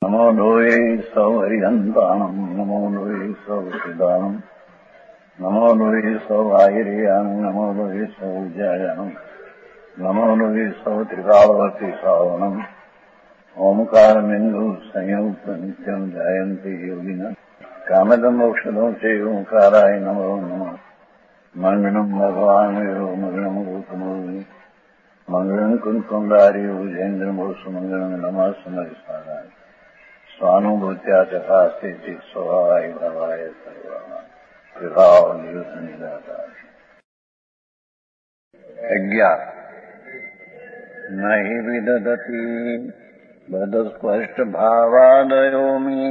नमो लोये सौहरिहन्ताणम् नमो लोये सौहृदानम् नमो लोये सौभागिर्यानम् नमो लोये सौजायानम् नमो लोये सौत्रिकालवती सावनम् ओंकारमिन्दु संयुक्त नित्यम् जायन्ति योगिनः कामदम् मोक्षदम् च ओंकाराय नमो नमः मङ्गलम् भगवान् वीरो मङ्गलम् रूपमोहि मङ्गलम् कुन्कुण्डारि भुजेन्द्रमोसु मङ्गलम् नमः समरिसाराय स्वानुभूत्या चकास्ते स्वभावाय भवाय सर्वभाव अज्ञान न हि विदधति बदस्पष्टभावादयोमि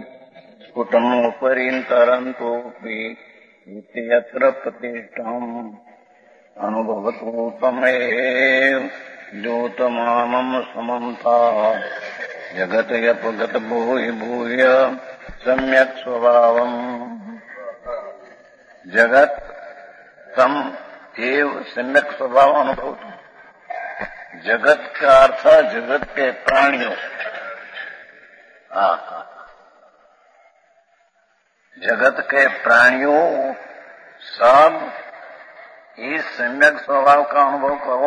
स्फुटमुपरिन्तरन्तोऽपि इति यत्र प्रतिष्ठम् अनुभवतु तमेव द्योतमामम् समन्ता जगत यपगत भूय भूय सम्यक् स्वभावम् जगत तम एव सम्यक् स्वभाव अनुभव। जगत का अर्थ जगत के प्राणियों, जगत के प्राणियों सब इस सम्यक स्वभाव का अनुभव करो।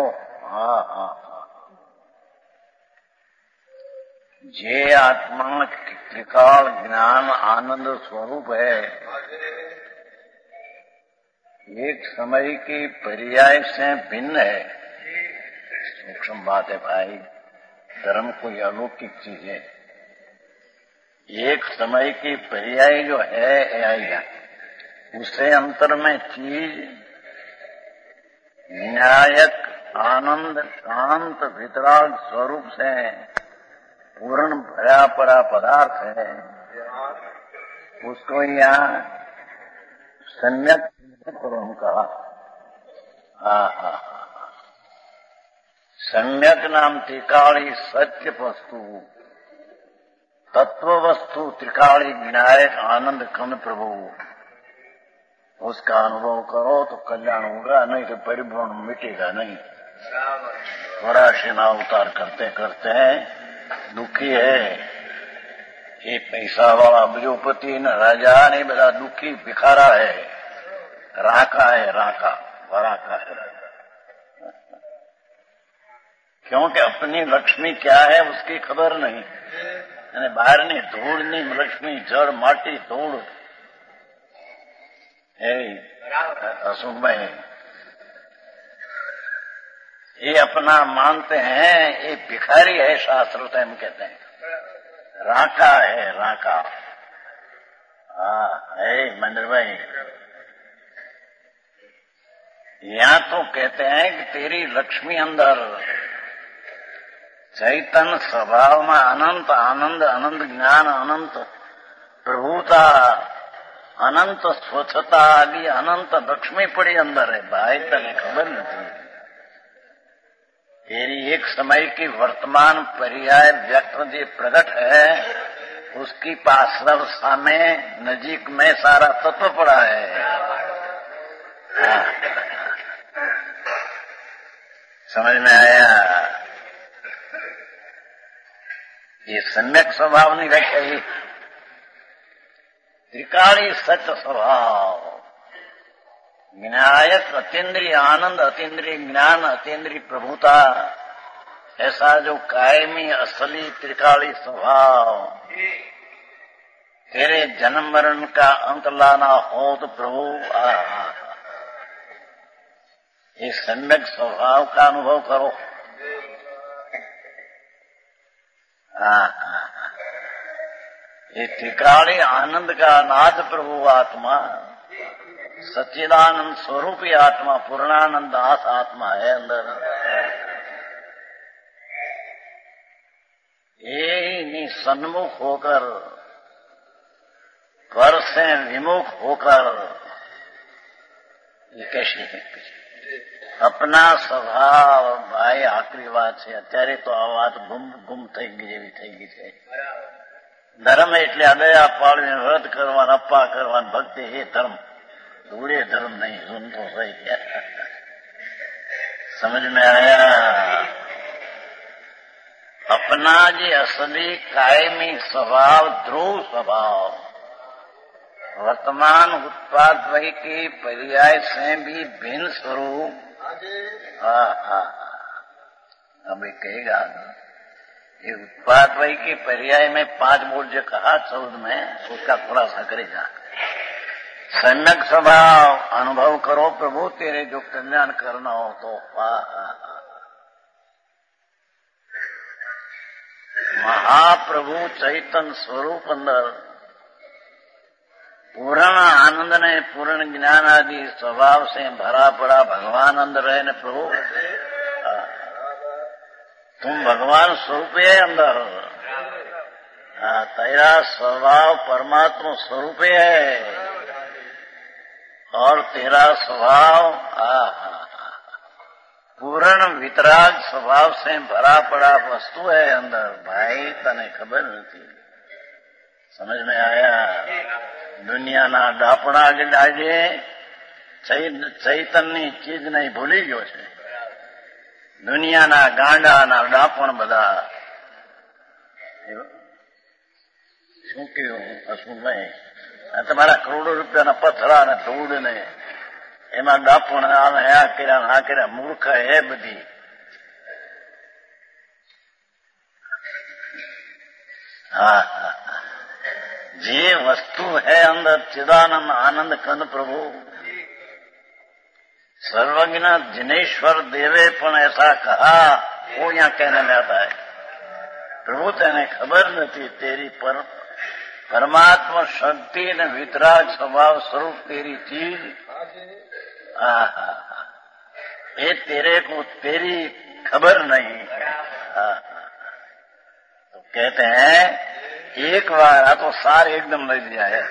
जे आत्मा त्रिकाल ज्ञान आनंद स्वरूप है, एक समय की पर्याय से भिन्न है। सूक्ष्म बात है भाई, धर्म कोई अलौकिक चीज है। एक समय की पर्याय जो है आएगा, उससे अंतर में चीज न्यायक आनंद शांत वितराग स्वरूप से पूर्ण भरा पड़ा पदार्थ है, उसको यहाँ सम्यक करो कहा। सम्यक नाम त्रिकाली सत्य वस्तु तत्व वस्तु त्रिकाली विनायक आनंद कन प्रभु, उसका अनुभव करो तो कल्याण होगा, नहीं तो परिभ्रमण मिटेगा नहीं। थोड़ा सेना उतार करते करते हैं दुखी है। ये पैसा वाला अब्जोपति न राजा नहीं, बड़ा दुखी भिखारा है, राका है, राका वराका है। क्योंकि अपनी लक्ष्मी क्या है उसकी खबर नहीं, यानी बाहर नहीं धूल नहीं, लक्ष्मी जड़ माटी धूल अशुभ है। ये अपना मानते हैं, ये भिखारी है, शास्त्र तो हम कहते हैं राका है, राका। मंदिर भाई यहाँ तो कहते हैं कि तेरी लक्ष्मी अंदर चैतन्य स्वभाव में अनंत आनंद, अनंत ज्ञान, अनंत प्रभुता, अनंत स्वच्छता आदि अनंत लक्ष्मी पड़ी अंदर है भाई, तने खबर नहीं। तेरी एक समय की वर्तमान पर्याय व्यक्त जो प्रकट है, उसकी पार्श्व सामे नजीक में सारा तत्व पड़ा है। समझ में आया? ये सम्यक स्वभाव नहीं रखे, त्रिकाली सत्य स्वभाव विनायक अतीन्द्रिय आनंद, अतीन्द्रिय ज्ञान, अतीन्द्रिय प्रभुता, ऐसा जो कायमी असली त्रिकाली स्वभाव तेरे जन्म मरण का अंत लाना हो तो प्रभु ये सम्यक स्वभाव का अनुभव करो। ये त्रिकाली आनंद का नाथ प्रभु आत्मा, सच्चिदानंद स्वरूपी आत्मा, पूर्णानंद दास आत्मा है अंदर। ये सन्मुख होकर, पर से विमुख होकर, ये कैसे अपना स्वभाव भाई आखिरी बात है। અત્યારે તો આ વાત ગુમ થઈ ગઈ જેવી થઈ ગઈ છે। ધર્મ એટલે અદયા પાળવી, વ્રત કરવાન, અપ્પા કરવાન, ભક્તિ એ ધર્મ, ધૂળે ધર્મ नहीं। सुन तो सही है, समझ में आया? अपना जी असली कायमी स्वभाव ध्रुव स्वभाव वर्तमान उत्पाद वही की पर्याय से भी भिन्न स्वरूप अभी कहेगा ये उत्पाद वही की पर्याय में 5 बोल जो कहा 14 में उसका खुलासा करेगा। सम्यक स्वभाव अनुभव करो प्रभु तेरे जो कल्याण करना हो तो महाप्रभु चैतन्य स्वरूप अंदर पूर्ण आनंद ने पूर्ण ज्ञान आदि स्वभाव से भरा पड़ा भगवान अंदर रहे न प्रभु तुम भगवान स्वरूप है अंदर तेरा स्वभाव परमात्मा स्वरूप है और तेरा स्वभाव पूर्ण वितराग स्वभाव से भरा पड़ा वस्तु है अंदर भाई तने खबर नहीं समझ में आया दुनिया ना डापणा डाजे चैतन्य चीज नहीं भूली गयो છે દુનિયાના ગાંડાના ડાપણ બધા શું કહ્યું હસમુખભાઈ આ તમારા કરોડો રૂપિયાના પથરા ને ધૂળ ને એમાં ડાપણ આ કર્યા મૂર્ખ હે બધી જે વસ્તુ है अंदर चिदानंद आनंद कंद प्रभु सर्वज्ञ जिनेश्वर देवे पण ऐसा कहा वो यहाँ कहने में आता है प्रभु तेने खबर नहीं तेरी परमात्मा शक्ति ने वितराग स्वभाव स्वरूप तेरी चीज ये तेरे को तेरी खबर नहीं तो कहते हैं एक बार आ तो सार एकदम लग दिया है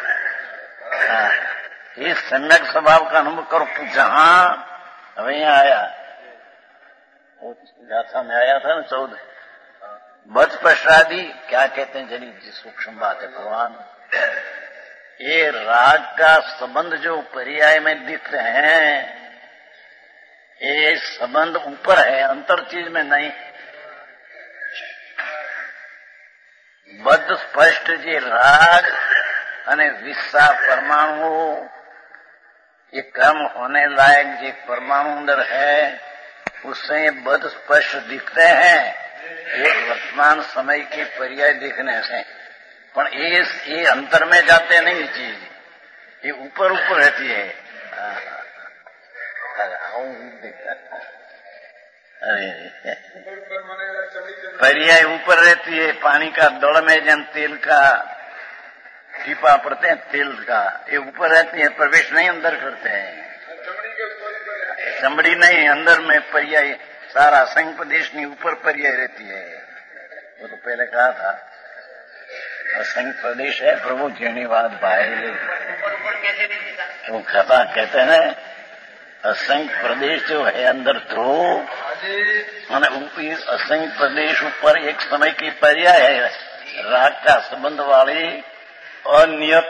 इस सम्यक स्वभाव का अनुभव करो जहां अब यहाँ आया वो गाथा में आया था ना 14 बच प्रसादी क्या कहते हैं जरी सूक्ष्म बात है भगवान ये राग का संबंध जो पर्याय में दिख रहे हैं ये संबंध ऊपर है अंतर चीज में नहीं बद्ध स्पष्ट जी राग अने विस्सा परमाणु ये कर्म होने लायक जो परमाणु अंदर है उससे ये बद स्पष्ट दिखते हैं ये वर्तमान समय के पर्याय दिखने से पर ये अंतर में जाते नहीं चीज ये ऊपर ऊपर रहती है पर्याय ऊपर रहती है पानी का दौड़ में जन तेल का टीपा पड़ते हैं तेल का ये ऊपर रहती है प्रवेश नहीं अंदर करते हैं चमड़ी नहीं अंदर में पर्याय सारा संघ प्रदेश नहीं ऊपर पर्याय रहती है वो तो पहले कहा था संघ प्रदेश है प्रभु जीणीवाद भाई वो खता कहते हैं असंख्य प्रदेश जो है अंदर ध्रुव असंख्य प्रदेश ऊपर एक समय की पर्याय है राग का संबंध वाली अनियत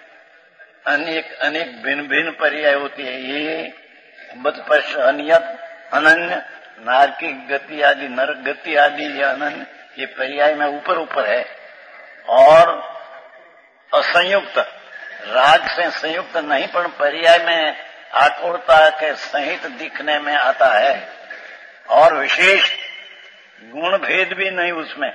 अनेक भिन्न भिन्न पर्याय होती है ये बदपश अनियत अनन्य नारकिक गति आदि नरक गति आदि ये अनन्य ये पर्याय में ऊपर ऊपर है और असंयुक्त राग से संयुक्त नहीं पर पर्याय में आकुलता के सहित दिखने में आता है और विशेष गुण भेद भी नहीं उसमें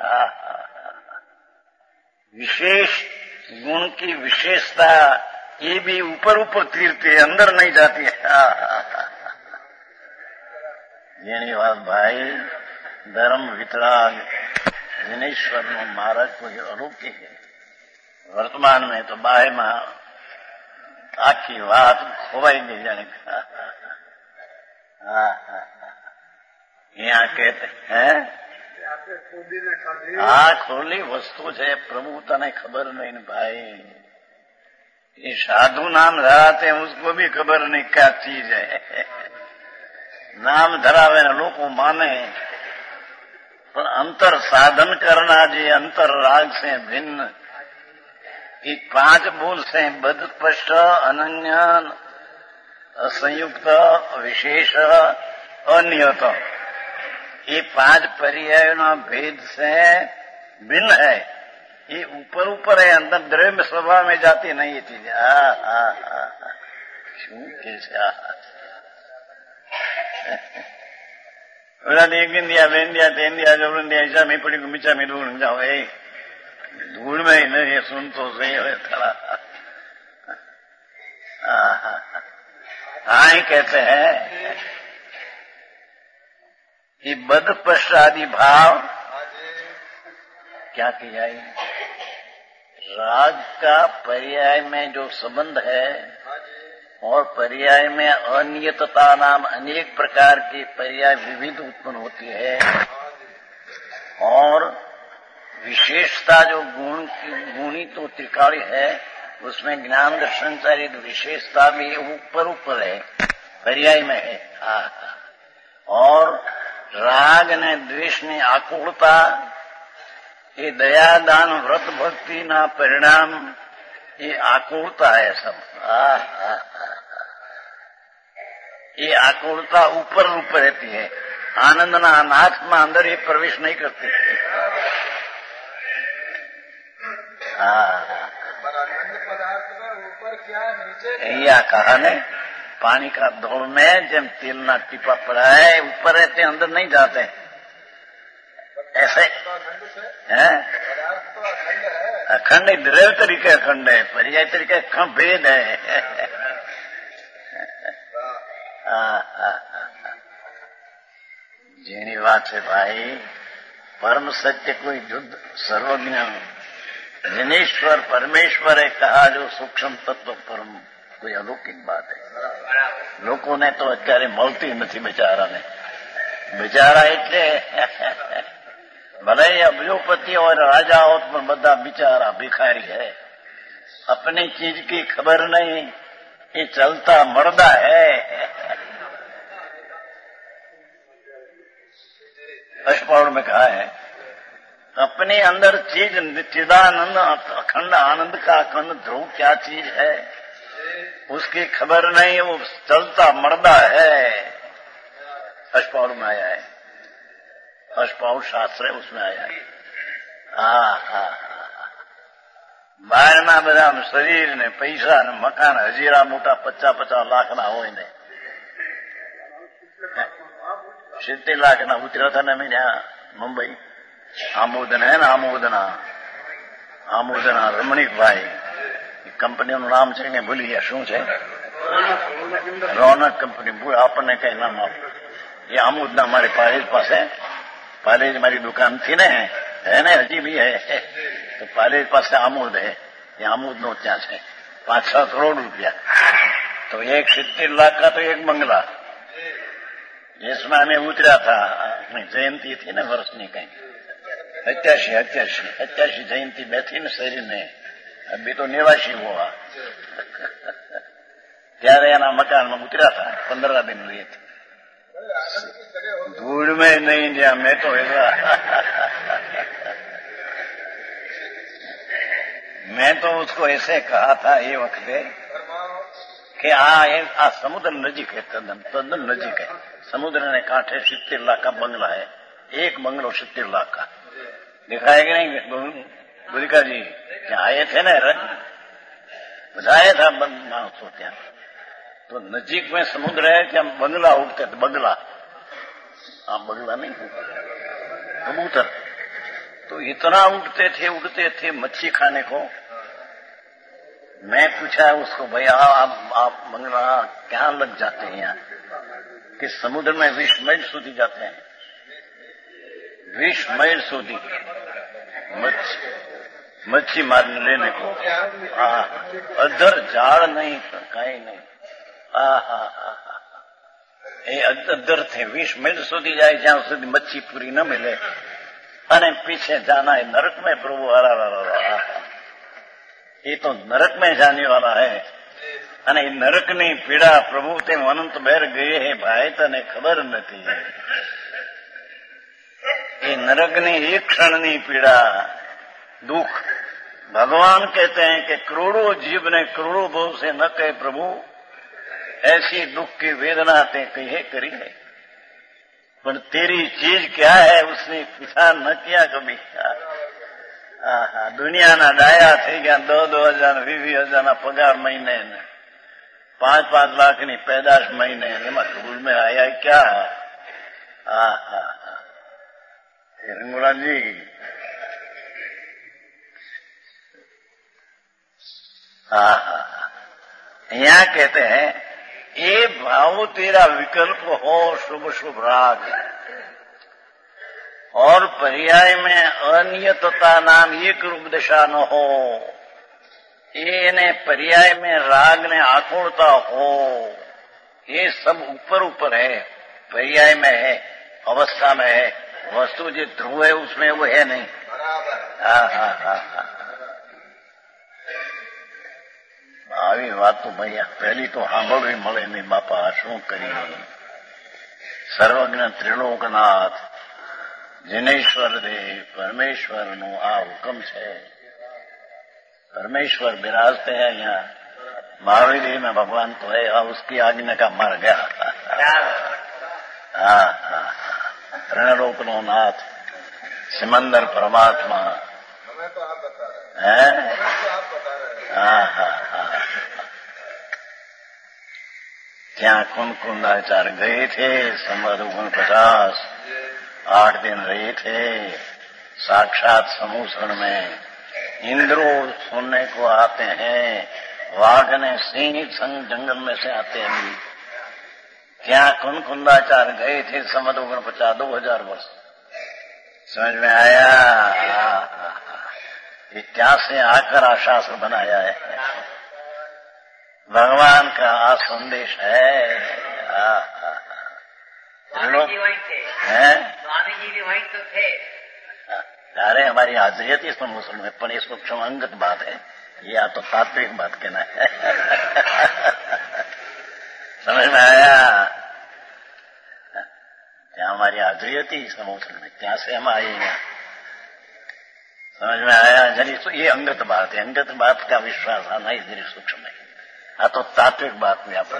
विशेष गुण की विशेषता ये भी ऊपर ऊपर तीरती है अंदर नहीं जाती है जीणीवाद भाई धर्म वितराग जिनेश्वर नो महाराज को अलौकिक है वर्तमान में तो बाहे में आखी बात खोवाई गई जाने यहाँ कहते हैं खोली वस्तु है प्रभु तने खबर नहीं भाई ये साधु नाम धराते हैं उसको भी खबर नहीं क्या चीज है नाम धरावे न लोग माने पर अंतर साधन करना जी अंतर राग से भिन्न ये 5 बोल से बदस्पष्ट अनन्य असंयुक्त विशेष अनियत ये 5 पर्यायों भेद से भिन्न है। ये ऊपर ऊपर है, अंदर द्रव्य स्वभाव में जाती नहीं ये चीज। शू कैसे एक दिन दिया, बेन दिया, तेन दिया, जबरन दिया, ऐसा में पड़ी मिचा में धूल जाओ। धूल में ही नहीं, सुन तो सही है थोड़ा। हाँ ही कहते हैं कि बद पश्च आदि भाव क्या किया? राग का पर्याय में जो संबंध है और पर्याय में अनियतता नाम अनेक प्रकार की पर्याय विविध उत्पन्न होती है, और विशेषता जो गुणी तो त्रिकाली है, उसमें ज्ञान दर्शन चारित विशेषता भी ऊपर ऊपर है, पर्याय में है। और राग ने द्वेष ने आकुलता, ये दया दान व्रत भक्ति ना परिणाम, ये आकुलता है सब। ये आकुलता ऊपर ऊपर रहती है, आनंद ना अनात्मा अंदर ये प्रवेश नहीं करती है। या कहा ने पानी का धोल में जब तेल ना टिपा पड़ा है, ऊपर रहते अंदर नहीं जाते ऐसे है। अखंड द्रव्य तरीके अखंड है, पर्याय तरीके भेद है। જેની વાત છે ભાઈ, परम सत्य कोई युद्ध सर्वज्ञ जिनेश्वर परमेश्वरे कहा जो सूक्ष्म तत्व परम कोई अलौकिक बात है। લોકોને તો અત્યારે મળતી નથી બિચારાને। બિચારા એટલે भले अब्जोपति और राजा हो तो बड़ा बेचारा भिखारी है, अपनी चीज की खबर नहीं, ये चलता मर्दा है। अष्टपौर में कहा है, अपने अंदर चीज चिदानंद अखंड आनंद का अखंड ध्रुव क्या चीज है उसकी खबर नहीं, वो चलता मर्दा है। अष्टपौर में आया है, अष्टपौर शास्त्र है उसमें आया है। બહારના બધા શરીર ને પૈસા ને મકાન હજીરા મોટા 50-50 લાખના હોય ને 70 લાખના ઉતર્યા હતા ને અમે ત્યાં મુંબઈ આમોદના હે ને આમોદના રમણીકભાઈ કંપનીનું નામ છે કે ભૂલી ગયા શું છે, રોનક કંપની, આપણને કઈ નામ આપ। એ આમોદના મારી પાલેજ પાસે, पालेज हमारी दुकान थी ने, है ने हजी भी है, तो पालेज पास आमोद है, ये आमोद नो क्या है 5-6 करोड़ रुपया, तो 70 लाख का तो एक बंगला, जिसमें हमें उतरा था। जयंती थी ना वर्षनी कहीं 87 जयंती बैठी न शरीर ने, अभी तो निवासी हुआ। ત્યારે એના મકાનમાં ઉતર્યા था, 15 दिन लिए थे। धूल में नहीं गया मैं तो ऐसा मैं तो उसको ऐसे कहा था ये वक्त कि आ समुद्र नजीक है, तद्दन नजीक है। समुद्र ने कांठे 70 लाख का बंगला है, एक बंगलो 70 लाख का। दिखाया कि नहीं बुरिका जी क्या आए थे ना, बताया था मानसो क्या, तो नजीक में समुद्र है क्या बंगला उठते थे, बंगला बंगला नहीं कबूतर, तो इतना उड़ते थे मच्छी खाने को। मैं पूछा उसको, भाई आप बंगला क्या लग जाते हैं यहाँ, कि समुद्र में 20 मील सूदी जाते हैं, 20 मील सूदी मच्छी मारने लेने को। अदर झाड़ नहीं, कहीं नहीं। એ અદર थे 20 मील સુધી જાય, જ્યાં સુધી મચ્છી પૂરી ન મિલે, અને पीछे जाना है नरक में। प्रभु ये तो नरक में जाने वाला है, અને એ નરકની પીડા પ્રભુ તેમ અનંત બહાર ગઈ है भाई, तने खबर નથી। ये नरकની एक क्षणની पीड़ा दुख, भगवान कहते हैं कि करोड़ों जीव ने करोड़ों भव से न कहे प्रभु ऐसी दुख की वेदना ते कही करी है। पर तेरी चीज क्या है उसने विचार न किया कभी। दुनियाना डाया થઈ ગયા 2,000 20,000 पगार महीने ने 5-5 लाख ની पैदाश महीने એમાં धूल में आया क्या। रंगोला जी यहाँ कहते हैं ये भाव तेरा विकल्प हो शुभ शुभ राग और पर्याय में अनियतता नाम एक रूप दशा न हो। ये पर्याय में राग ने आकुलता हो। ये सब ऊपर ऊपर है, पर्याय में है, अवस्था में है। वस्तु जो ध्रुव है उसमें वो है नहीं। આવી વાત તો ભાઈ પહેલી તો સાંભળવી મળે નહીં બાપા, શું કરીએ। સર્વજ્ઞ ત્રિલોકનાથ जिनेश्वर देव परमेश्वर नो आ हुक्म है। परमेश्वर विराजते हैं यहाँ, महावीर में भगवान तो है और उसकी आज्ञा का मर गया। रणलोक नो नाथ सिमंदर परमात्मा है। ત્યાં कुंकुंदाचार्य गए थे, संवत 49 8 दिन रहे थे साक्षात समूसण में। इंद्रो सुनने को आते हैं, वाघ ने सिंह संग जंगल में से आते हैं। क्या कुंकुंदाचार्य गए थे संवत 49 2000 वर्ष। समझ में आया। इतिहास से आकर आशास्त्र बनाया है, भगवान का संदेश है। स्वामी जी वहीं थे, स्वामी जी भी वहीं तो थे। अरे हमारी हाजिरियत इस मुसलमान में, पर ये सूक्ष्म अंगत बात है, या तो तात्विक बात कहना है। समझ में आया। क्या हमारी हाजिरियत ही इस मुसलमान में, क्या से हम आए यहाँ। समझ में आया। जरी ये अंगत बात है, अंगत बात का विश्वास आना ही जरी सूक्ष्म है। हाँ तो तात्विक बात में आप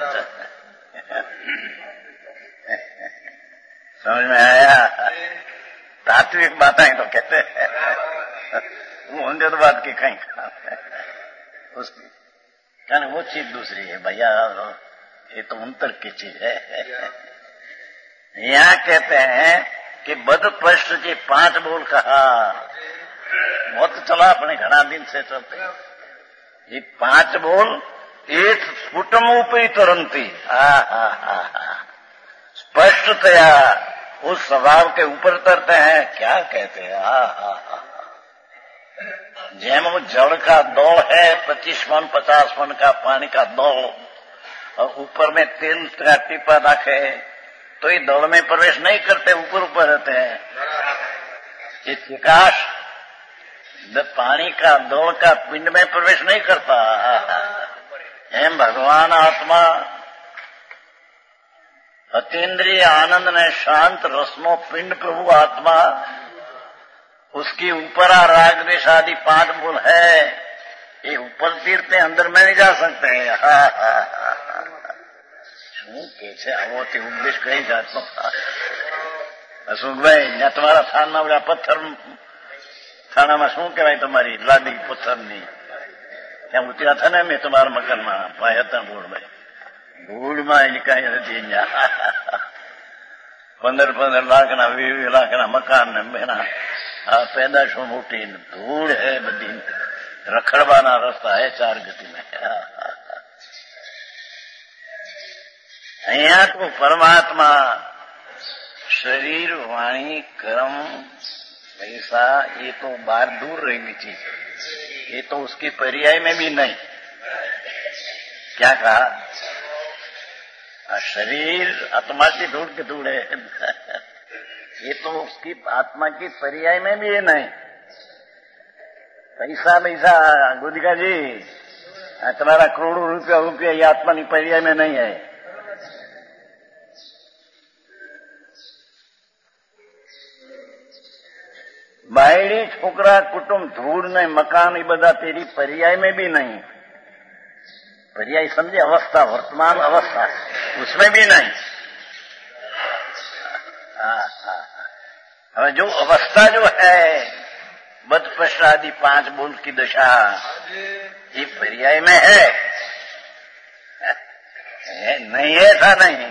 समझ में आया। तात्विक बातें तो कहते हैं, वो अंगत बात की कहीं काम है उसकी, कारण वो चीज दूसरी है भैया, ये तो अंतर की चीज है। यहाँ कहते हैं कि बद पृष्ठ जी 5 बोल कहा, बहुत चला अपने घना दिन से चलते। ये 5 बोल एक स्फुटम ऊपरी तुरंती स्पष्टतया उस स्वभाव के ऊपर तरते हैं। क्या कहते हैं। जेम वो जड़ का दौड़ है, 25 मन 50 मन का पानी का दौड़, और ऊपर में तेल का टीपा रखे तो ये दौड़ में प्रवेश नहीं करते, ऊपर ऊपर रहते हैं। ये प्रकाश पानी का दौड़ का पिंड में प्रवेश नहीं करता। एम भगवान आत्मा अतीन्द्रिय आनंद ने शांत रस्मो पिंड प्रभु आत्मा, उसकी ऊपर राग देश आदि 5 बोल है। ये ऊपर तीरते अंदर में नहीं जा सकते हैं। शू के आवो ते उपदेश कई जात अशोकभाई, ત્યાં તમારા થાનમાં ઓલા પથ્થર થાણામાં શું કહેવાય તમારી લાદી પથ્થરની, ત્યાં ઉતર્યા હતા ને મેં તમારા મકાનમાં ભાઈ હતા ધૂળમાં, ધૂળમાં એ કાંઈ હતી ત્યાં 15-15 લાખના 20 લાખના મકાન ને બેના આ પેદાશો મોટી ધૂળ હે બધી, રખડવાના રસ્તા હે 4 ગતિ में। અહીંયા તો પરમાત્મા शरीर वाणी कर्म पैसा ये तो बाहर दूर रहेगी चीज, ये तो उसकी पर्याय में भी नहीं। क्या कहा। शरीर आत्मा की धूल की धूल है, ये तो उसकी आत्मा की पर्याय में भी है नहीं। पैसा पैसा गुदिका जी तुम्हारा करोड़ों रुपया ये आत्मा की पर्याय में नहीं है। बायड़ी छोकरा कुटुंब धूड़ ने मकान ये बदा तेरी पर्याय में भी नहीं। पर्याय समझे, अवस्था वर्तमान अवस्था उसमें भी नहीं। और जो अवस्था जो है बदपश्च आदि 5 बोल की दशा, ये पर्याय में है नहीं, ऐसा नहीं,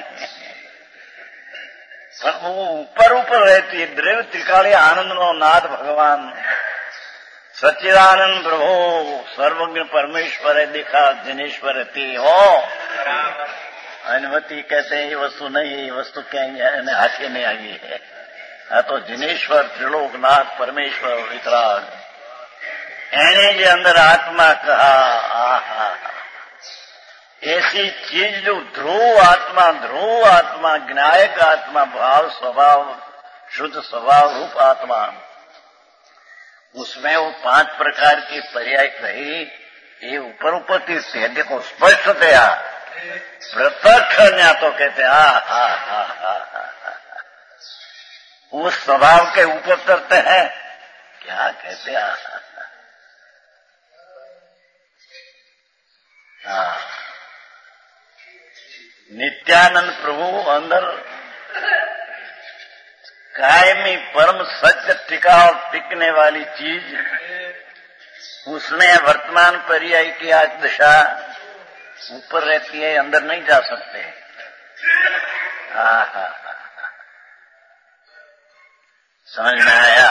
पर वो ऊपर रहती है। द्रव्य त्रिकाली आनंद नो नाथ भगवान सच्चिदानंद प्रभु सर्वज्ञ परमेश्वर देखा जिनेश्वर ते हो। अनुमति कहते हैं ये वस्तु नहीं है, ये वस्तु कहेंगे हाथे में आई है। हाँ तो जिनेश्वर त्रिलोकनाथ परमेश्वर वितराग एने जे अंदर आत्मा कहा, आहा ऐसी चीज जो ध्रुव आत्मा ज्ञायक आत्मा, भाव स्वभाव शुद्ध स्वभाव रूप आत्मा, उसमें वो 5 प्रकार की पर्याय कही। ये ऊपर तीर्थ है, देखो स्पष्टतया प्रत्यक्ष न्या तो कहते उस स्वभाव के ऊपर करते हैं, क्या कहते नित्यानंद प्रभु अंदर कायमी परम सत्य टिका और टिकने वाली चीज, उसमें वर्तमान पर्याय की आज दशा ऊपर रहती है, अंदर नहीं जा सकते। समझ में आया?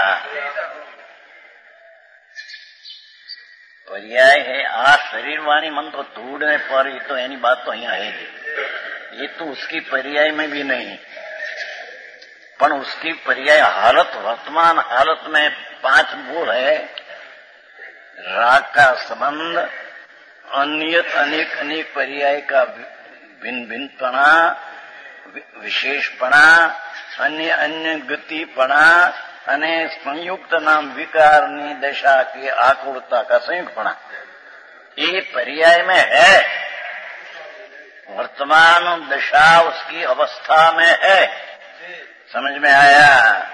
पर्याय है आ शरीर वाणी मन तो ढूंढने पर, ये तो एनी बात तो यहाँ है नहीं, ये तो उसकी पर्याय में भी नहीं, पर उसकी पर्याय हालत वर्तमान हालत में 5 बोल है। राग का संबंध, अनियत अनेक पर्याय का भिन्न भिन्नपना, विशेषपणा, अन्य गतिपणा અને સંયુક્ત નામ વિકારની દશા की आकुलता का संयुक्तपणा, ये पर्याय में है। वर्तमान दशा उसकी अवस्था में है। समझ में आया?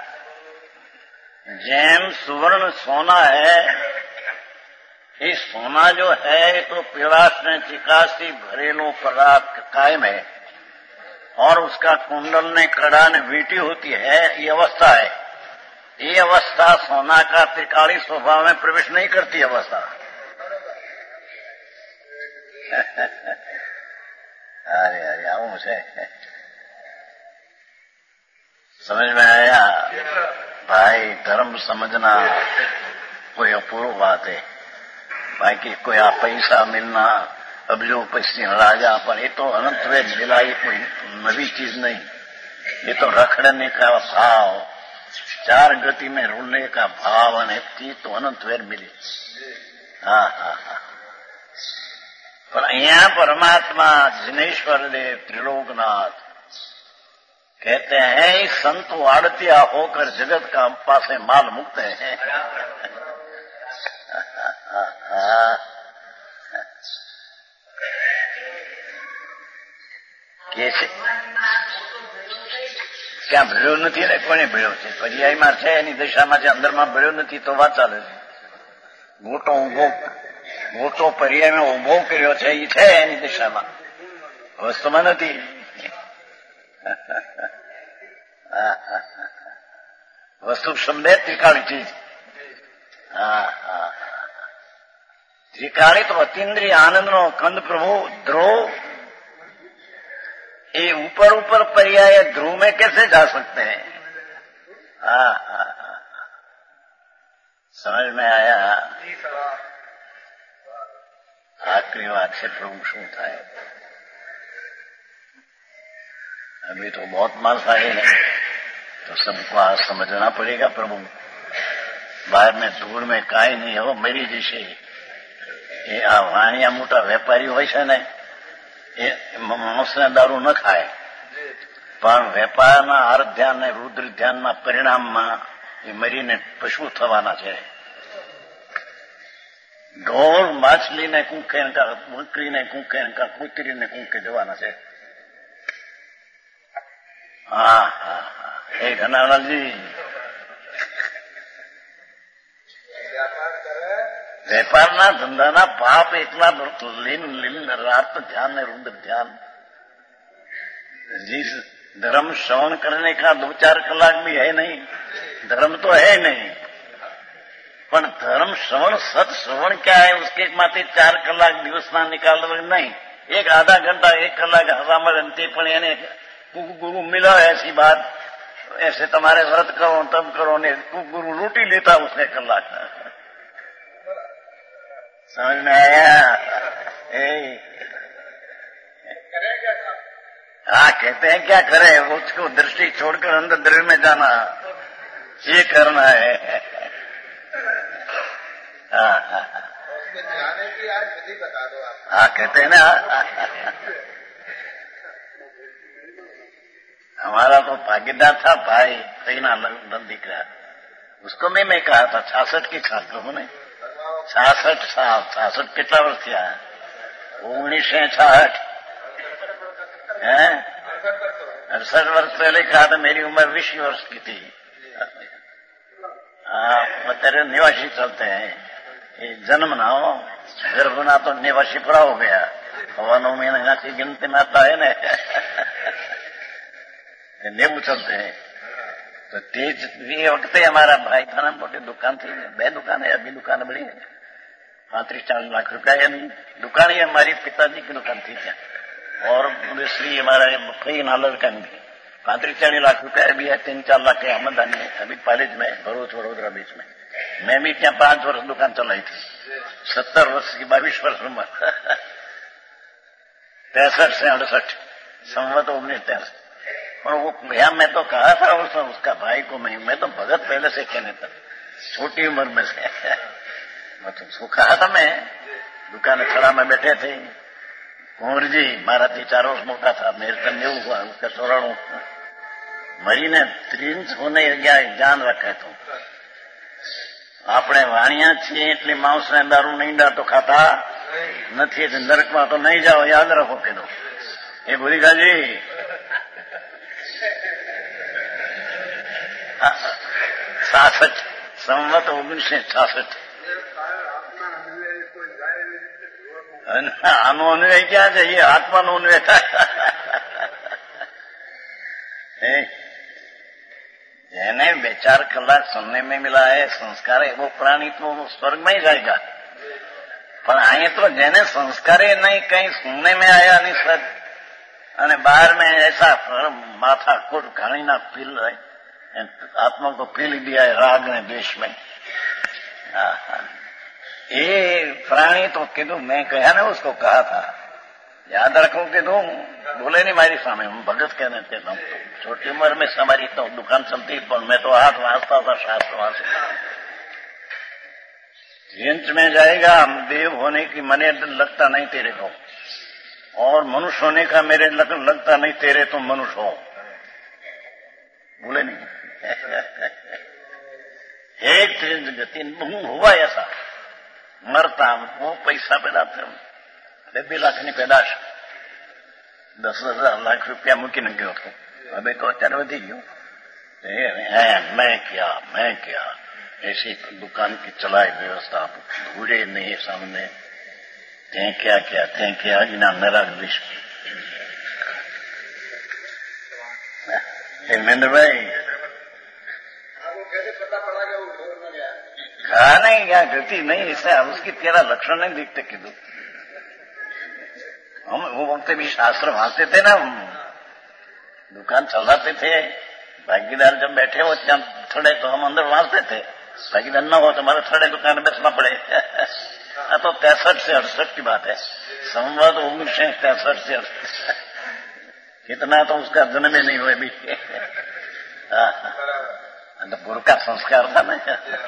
जैम सुवर्ण सोना है, ये सोना जो है तो पिलास ने चिकासी भरेलो पदार्थ कायम है, और उसका कुंडल ने कड़ा ने वीटी होती है, ये अवस्था है। ये अवस्था सोना का त्रिकाली स्वभाव में प्रवेश नहीं करती अवस्था। अरे आऊं से समझ में आया? भाई धर्म समझना कोई अपूर्व बात है, बाकी कोई पैसा मिलना, अब जो पश्चिम राजा पर, ये तो अनंत वेद मिला, ये कोई नवी चीज नहीं, ये तो रखड़ने का भाव, 4 गति में रुलने का भाव अनेक तो अनंत वेर मिली। पर अहिया परमात्मा जिनेश्वर देव त्रिलोकनाथ कहते हैं संत आड़तिया होकर जगत का पासे माल मुक्त है। कैसे क्या ભળ્યો નથી ને કોને ભળ્યો છે? પર્યાયમાં છે, એની દશામાં છે, અંદરમાં ભળ્યો નથી તો વાત ચાલે છે। મોટો પર્યાયમાં ઉભો કર્યો છે, એ છે એની દશામાં, વસ્તુમાં નથી। વસ્તુ શબ્દ ત્રિકાળી ચીજ। त्रिकाली तो अतीन्द्रिय आनंद नो कंद प्रभु ध्रुव, ये ऊपर पर्याय ध्रुव में कैसे जा सकते हैं? समझ में आया? आखिरी बात से प्रभु शू था, अभी तो बहुत माल आए हैं, तो सबको आज समझना पड़ेगा। प्रभु बाहर में धूल में काई नहीं हो, मेरी जैसे ये आ वाणिया मोटा वेपारी હોય છે ને, એ માણસને દારૂ ન ખાય, પણ વેપારના આર ધ્યાન ને રુદ્ર ધ્યાનના પરિણામમાં એ મરીને પશુ થવાના છે। ઢોર માછલીને કૂંકે, બકરીને કૂંકે, કૂતરીને કૂંકે જવાના છે। હા એ ઘનાલાલજી વેપારના ધંધાના પાપ એકલા લીન रात ध्यान है, रुद्र ध्यान। जिस धर्म श्रवण करने का 2-4 कलाक भी है नहीं, धर्म तो है नहीं, પણ ધર્મ શ્રવણ સત શ્રવણ क्या है उसके माथे 4 કલાક દિવસના निकाल नहीं, एक आधा घंटा 1 કલાક हसामल अंते पण એને गुरु मिला ऐसी बात, ऐसे तुम्हारे व्रत करो तब करो ने गुरु लूटी लेता उसने कलाक। समझ में आया? हाँ, कहते हैं क्या करे, उसको दृष्टि छोड़कर अंदर दृढ़ में जाना, ये करना है। जाने की आज विधि बता दो आप। हाँ, कहते हैं ना, हमारा तो भागीदार था भाई सहीना दीकरा, उसको भी मैं कहा था 66 की छात्र ने, 66 साल, 66 कितना वर्ष थया? 1966 है, 68 वर्ष पहले कहा था, मेरी उम्र 20 वर्ष की थी। तेरे निवासी चलते हैं, ये जन्म ना हो गर्भ ना तो निवासी पूरा हो गया, 9 महीना की गिनती में आता है ना। नेવું चलते हैं तो तेज ये वक्त हमारा भाई था ना, मोटी दुकान थी, 2 दुकान है, अभी दुकान बड़ी है, 35-40 लाख रुपया दुकान ही हमारी पिताजी की दुकान थी क्या, और दूसरी हमारा कई नालर का 35-40 लाख रुपया भी है, 3-4 लाख की आमदनी है। अभी कॉलेज में भरूच वडोदरा बीच में मैं भी क्या 5 वर्ष दुकान चलाई थी, 70 वर्ष की 22 वर्ष उम्र, 63 से 68 संवत 1963। और वो गया, मैं तो कहा था उसका भाई को, मैं तो भगत पहले से कहने था, छोटी उम्र में से मैं तो उसको कहा था, मैं दुकान खड़ा में बैठे थे, कुंवर जी मारा 4 वर्ष मोटा था, मेरे तो नहीं हुआ, उसका 94 मरीने 30 होने जान रखे तो આપણે વાણિયા છીએ એટલે માંસ ને દારૂ નહીં તો ખાતા નથી, નરકમાં તો નહીં જાઓ, યાદ રાખો કીધું એ ભૂરીકાજી। 66 સંવત 1966 આનો અન્વય ક્યાં છે? એ આત્માનો અન્વય થાય। જેને 2-4 કલાક सुनने में मिला है संस्कार है, वो प्राणी तो स्वर्ग में ही जाएगा, पर आए तो जेने संस्कार नहीं, कहीं सुनने में आया नहीं सर, અને बाहर में ऐसा माथा कोट घाणी ना पील रहे, आत्मा को पी लिया है राग ने द्वेष में। ये प्राणी तो कीधु, मैं कहा ना उसको कहा था, याद रखो कीधु, बोले नहीं मारी सामने, हम भगत कहने थे, छोटी उम्र में हमारी तो दुकान चलती, पर मैं तो हाथ वाँचता था, शास्त्र वाँचता। जिंच में जाएगा, हम देव होने की मने लगता नहीं तेरे को, और मनुष्य होने का मेरे लगता नहीं तेरे, तुम मनुष्य हो, बोले नहीं। एक गति हुआ ऐसा, मरता वो पैसा पैदा थे, 2 લાખની પેદાશ, 10,000 लाख रुपया મૂકીને ગયો હતો, હવે તો અત્યારે વધી ગયો। मैं क्या ऐसी दुकान की चलाई व्यवस्था, भूले नहीं सामने, ते क्या इना मेरा विश्व। धर्मेंद्र भाई कहा नहीं, क्या गति नहीं, ऐसा उसकी तेरा लक्षण नहीं दिखते कीधु। हम वो वक्त भी शास्त्र वाँचते थे ना, दुकान चलाते थे, भागीदार जब बैठे हो क्या थोड़े तो हम अंदर वाँचते थे, भागीदार न हो तो हमारे थोड़े दुकान में बैठना पड़े। तो 63 से 68 की बात है, संवत 1963 से 68, इतना तो उसका जन्म ही नहीं हुए भी। तो गुरु का संस्कार था ना।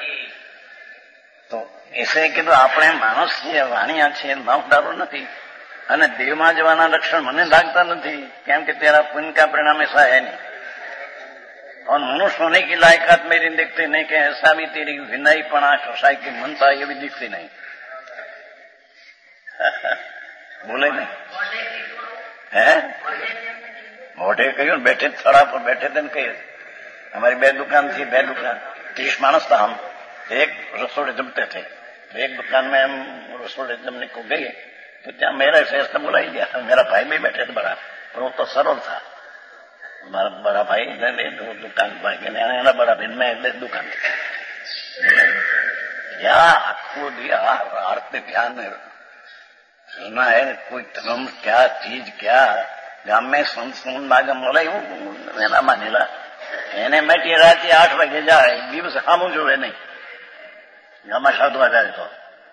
तो ऐसे कि तो આપણે માણસ છીએ, વાણિયા છીએ, માઉડારો નથી, અને દેવમાં જવાના લક્ષણ મને લાગતા નથી, કેમ કે तेरा पुण्य का परिणाम ऐसा है नहीं, और मनुष्य होने की लायकात मेरी दिखती नहीं, कि ऐसा भी तेरी विनयपणा कसाई की मनता ये भी दिखती नहीं। बोले नहीं है, मोटे कही बैठे थड़ा पर बैठे थे, कही हमारी 2 दुकान थी, 2 दुकान 30 मानस था, हम एक रसोड़े जमते थे, एक दुकान में हम रसोड़े जमने को गए तो क्या मेरा शेष तो बुला ही गया, मेरा भाई भी बैठे थे बड़ा, पर वो तो सरल था, बड़ा भाई दुकान भाई बड़ा भाई मैं दुकान क्या आखो दिया आरती ध्यान सुना है कोई धर्म क्या चीज क्या गाम में संत लागे મળે એવું એના માનેલા એને મેટી રાતે 8 વાગે જાય દિવસ સામું જોવે નહીં ગામમાં સાધુ આવે તો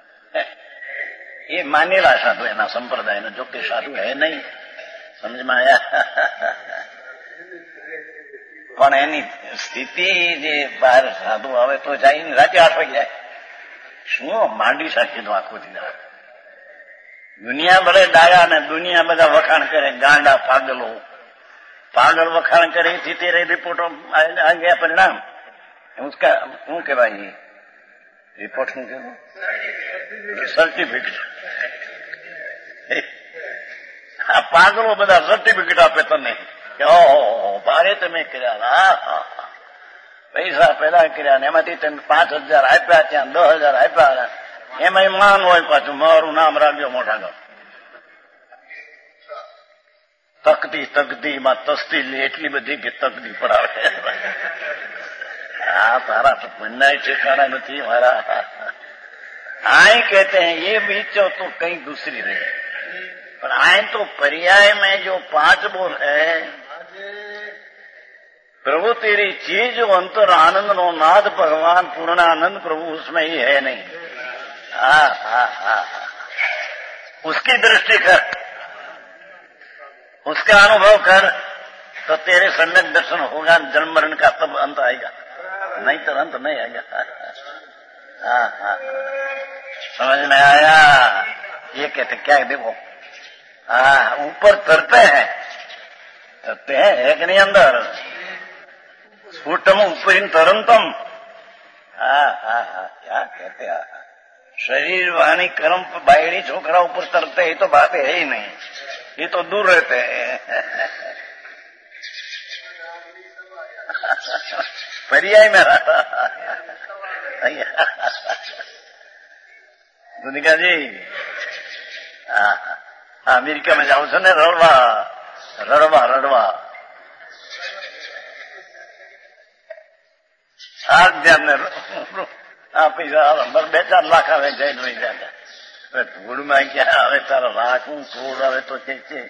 એ માનેલા સાધુ એના સંપ્રદાયનો જો કે સાધુ હે નહીં સમજમાં આયા પણ એની સ્થિતિ જે બહાર સાધુ આવે તો જઈને રાતે 8 વાગે જાય શું માંડી શકીનું આખું દી દુનિયા ભલે ડાયા ને દુનિયા બધા વખાણ કરે ગાંડા પાગલો પાગલ વખાણ કરે थी तेरे रिपोर्टो आ गया परिणाम उसका શું કહેવાય રિપોર્ટ શું કહેવાય સર્ટિફિકેટ આ પાગલો બધા સર્ટિફિકેટ આપે તને કે ઓહો ભારે તમે કર્યા પૈસા પેલા કર્યા ને એમાંથી તમે 5,000 આપ્યા ત્યાં 10,000 આપ્યા એમાં માન હોય પાછું મારું નામ રાખ્યો મોટા ગામ તકદી માં તસ્તી એટલી બધી કે તકદી પડાવે હા તારા તો બંને ठिकाना નથી મારા आए कहते हैं ये बीचो तो कहीं दूसरी रहे पर आए तो पर्याय में जो 5 बोल है प्रभु तेरी चीज जो अंतर आनंद नो नाद भगवान पूर्णानंद प्रभु उसमें ही है नहीं उसकी दृष्टि कर उसका अनुभव कर तो तेरे सम्यक दर्शन होगा जन्म मरण का तब अंत आएगा नहीं तो अंत नहीं आएगा समझ में आया ये कहते क्या देखो ऊपर तरते हैं है कि नहीं अंदर स्फुटम ऊपर तरंतम क्या कहते हैं शरीर वाणी कर्म बायड़ी छोकरा ऊपर तरते ये तो बात है ही नहीं ये तो दूर रहते हैं पर्याय में रहता दुनिका जी अमेरिका में जाओ છો ને રડવા આ ધ્યાન પૈસા 2-4 લાખ આવે જઈને વહી જાય ધૂળમાં ક્યાં આવે તારા રાખવું થોડ આવે तो કે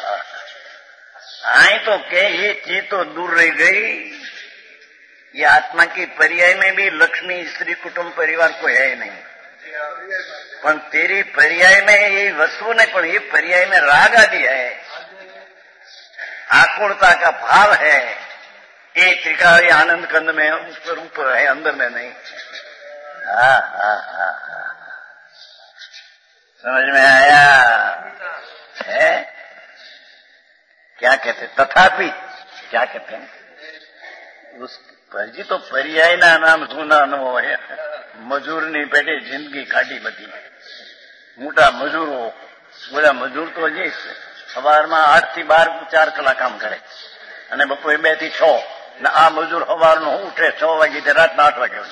आए तो के ये चीज तो दूर रह गई ये आत्मा की पर्याय में भी लक्ष्मी स्त्री कुटुंब परिवार को है नहीं पर तेरी पर्याय में ये वस्तु नहीं पर ये पर्याय में राग आदि है आकुलता का भाव है ये त्रिकाली आनंद कंद में ऊपर है अंदर में नहीं समझ में आया है क्या कहते तथापि क्या कहते हैं उस जी तो पर्याय ना नाम सुना न हो मजूरनी पेटे जिंदगी काटी बती मोटा मजूरो बोला मजूर तो जी સવારમાં 8 થી 12 4 કલાક કામ કરે અને બપોરે 2 થી 6 ને આ મજૂર સવારનો ઉઠે 6 વાગે તે રાતના 8 વાગે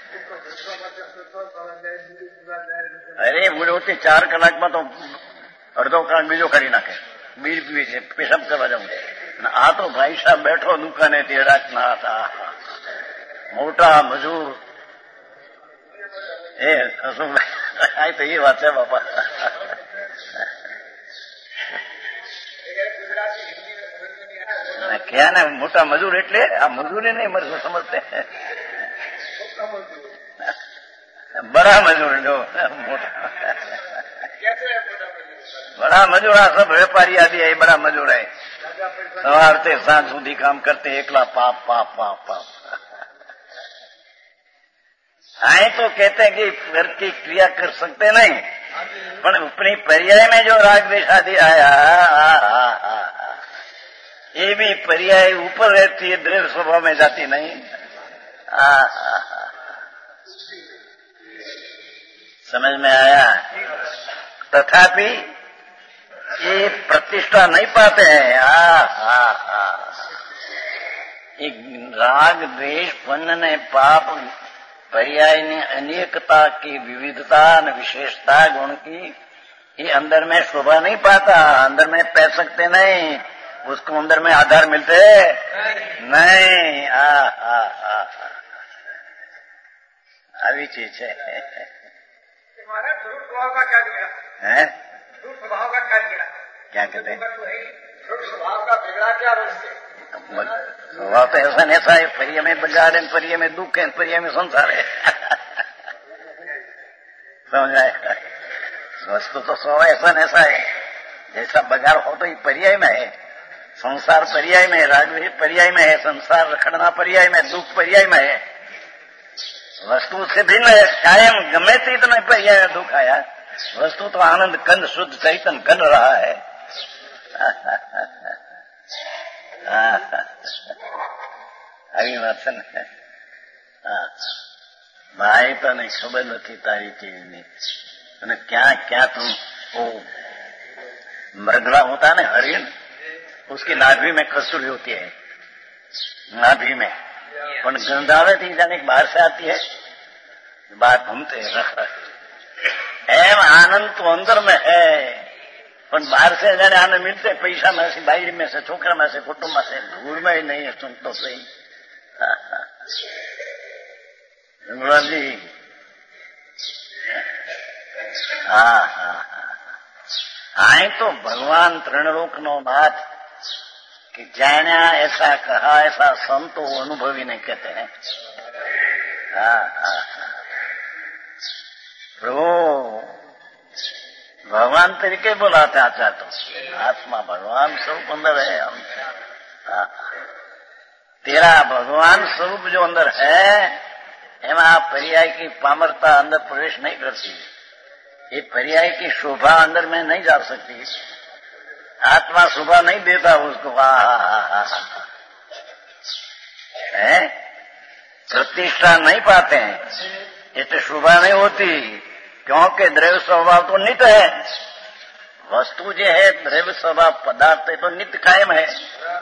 અરે બોલોથી 4 કલાકમાં તો અડધો કલાક બીજો કરી નાખે બીર પીવે છે પેશાબ કરવા જવું અને આ તો ભાઈ સાહેબ બેઠો દુકાને તે રાતના હતા મોટા મજૂર એ તો એ વાત છે બાપા क्या ना मोटा मजूर एटले आ मजूरी नहीं मर समझते बड़ा मजूर जो मोटा बड़ा मजूर सब व्यापारी आदि है बड़ा मजूर है सवार से सांझ सुधी काम करते एकला पाप पाप पाप पाप आए तो कहते हैं कि घर की क्रिया कर सकते नहीं पर अपनी पर्याय में जो राग द्वेष आदि आया ये भी पर्याय ऊपर रहती है द्रव्य स्वभाव में जाती नहीं समझ में आया तथापि ये प्रतिष्ठा नहीं पाते हैं एक राग द्वेष पुण्य ने पाप पर्याय ने अनेकता की विविधता न विशेषता गुण की ये अंदर में शोभा नहीं पाता अंदर में पै सकते नहीं उसको अंदर में आधार मिलते नहीं। अभी चीज है। तुम्हारा ध्रुव स्वभाव का क्या बिगड़ा है? ध्रुव स्वभाव का क्या बिगड़ा? क्या कहते हैं? ध्रुव स्वभाव का बिगड़ा क्या रोज? स्वभाव तो ऐसा नहीं ऐसा है। परिय में बगाड़ है, परिय में दुख है, परिय में संसार है। समझ आए? वस्तु तो स्वभाव ऐसा नहीं ऐसा है। जैसा बगाड़ हो तो ये पर्याय में है, संसार पर्याय में है, राग पर्याय में है, संसार रखड़ना पर्याय में, दुख पर्याय में है। वस्तु से भिन्न है। कायम गमे तो इतना पर्याय दुख आया, वस्तु तो आनंद कंद शुद्ध चैतन कर रहा है। हरिवचन है। भाई तो नहीं खबर नहीं तारी चीज नहीं। क्या क्या तुम वो मृगला होता है ना हरिण, उसकी नाभि में कसूरी होती है, नाभि में पण गंधावे थी जाने बाहर से आती है, बात घूमते रख एम आनंद तो अंदर में है, पण बाहर से जाने आनंद मिलते पैसा में से, बाहर में से, छोकरा में से, कुटुंब में से, धूल में ही नहीं है। सुन तो सही जी। आए तो भगवान त्रिलोक नो नाथ कि जाना ऐसा कहा ऐसा संतो अनुभवी नहीं कहते हैं। प्रभु भगवान तरीके बुलाते आचा तो आत्मा भगवान स्वरूप अंदर है। तेरा भगवान स्वरूप जो अंदर है एमा पर्याय की पामरता अंदर प्रवेश नहीं करती, ये पर्याय की शोभा अंदर में नहीं जा सकती। आत्मा शोभा नहीं देता उसको। है प्रतिष्ठा नहीं पाते हैं, ये तो शोभा नहीं होती, क्योंकि द्रव्य स्वभाव तो नित्य है। वस्तु जो है द्रव्य स्वभाव पदार्थ है तो नित्य कायम है।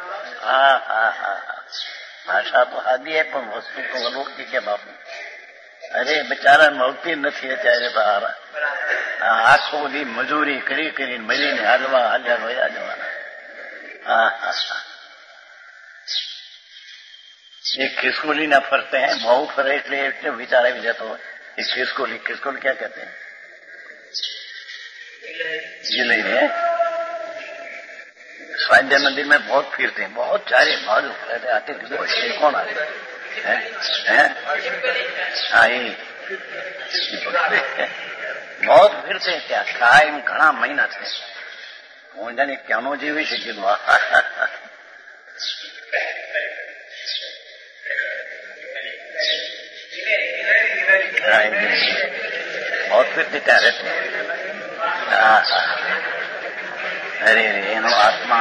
भाषा तो आदि है पर वस्तु तो अलौकिक है बापू। अरे बेचारा મળતી નથી અત્યારે બહાર। આખો દી મજૂરી કરી કરીને મળીને હાલવા વયા જવાના। एक खिसकोली ना फरते हैं, बहु फरे इसलिए विचारा भी जाता हो। एक खिसकोली, खिसकोली क्या कहते हैं? गिलहरी है। स्वाध्याय मंदिर में बहुत फिरते हैं, बहुत सारे मालूम रहते आते थे। कौन आते हैं? बहुत फिरते हैं क्या कायम घना महीना थे। હું જાણે ક્યાંનો જીવી શકી बहुत फिरते क्या रहते। अरे એનો આત્મા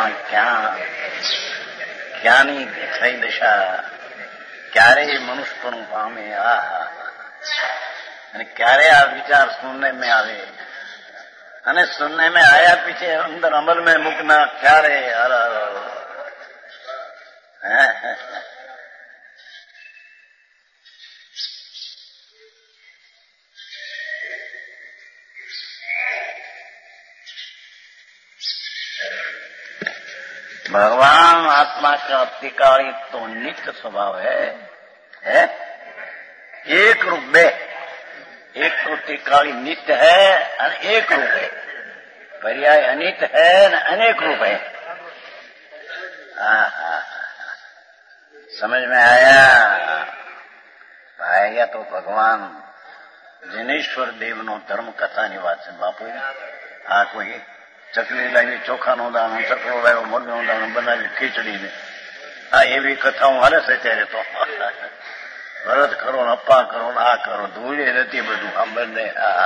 ક્યાંની થઈ દશા ક્યારે મનુષ્યપણું પામે। અને ક્યારે આ વિચાર સુનने में आवे અને सुनने में आया पीछे अंदर अमल में मुकना क्यारे। भगवान आत्मा का अतिकालिक तो नित्य स्वभाव है? एक रूप में, एक तो त्रिकाली नित्य है और एक रूप है, पर्याय अनित्य है न अनेक रूप है। समझ में आया तो भगवान जिनेश्वर देव नो धर्म कथा ની વાત છે બાપુ। कोई चकली लावी चोखा नो दाणो, चकलो लाव्यो मुर्गी नो दाणो बनावी खीचड़ी ने, एवी कथाओं हाले છે ત્યારે तो भरत करो न अप्पा करो न आ करो धूले रहती બધું સાંભળને।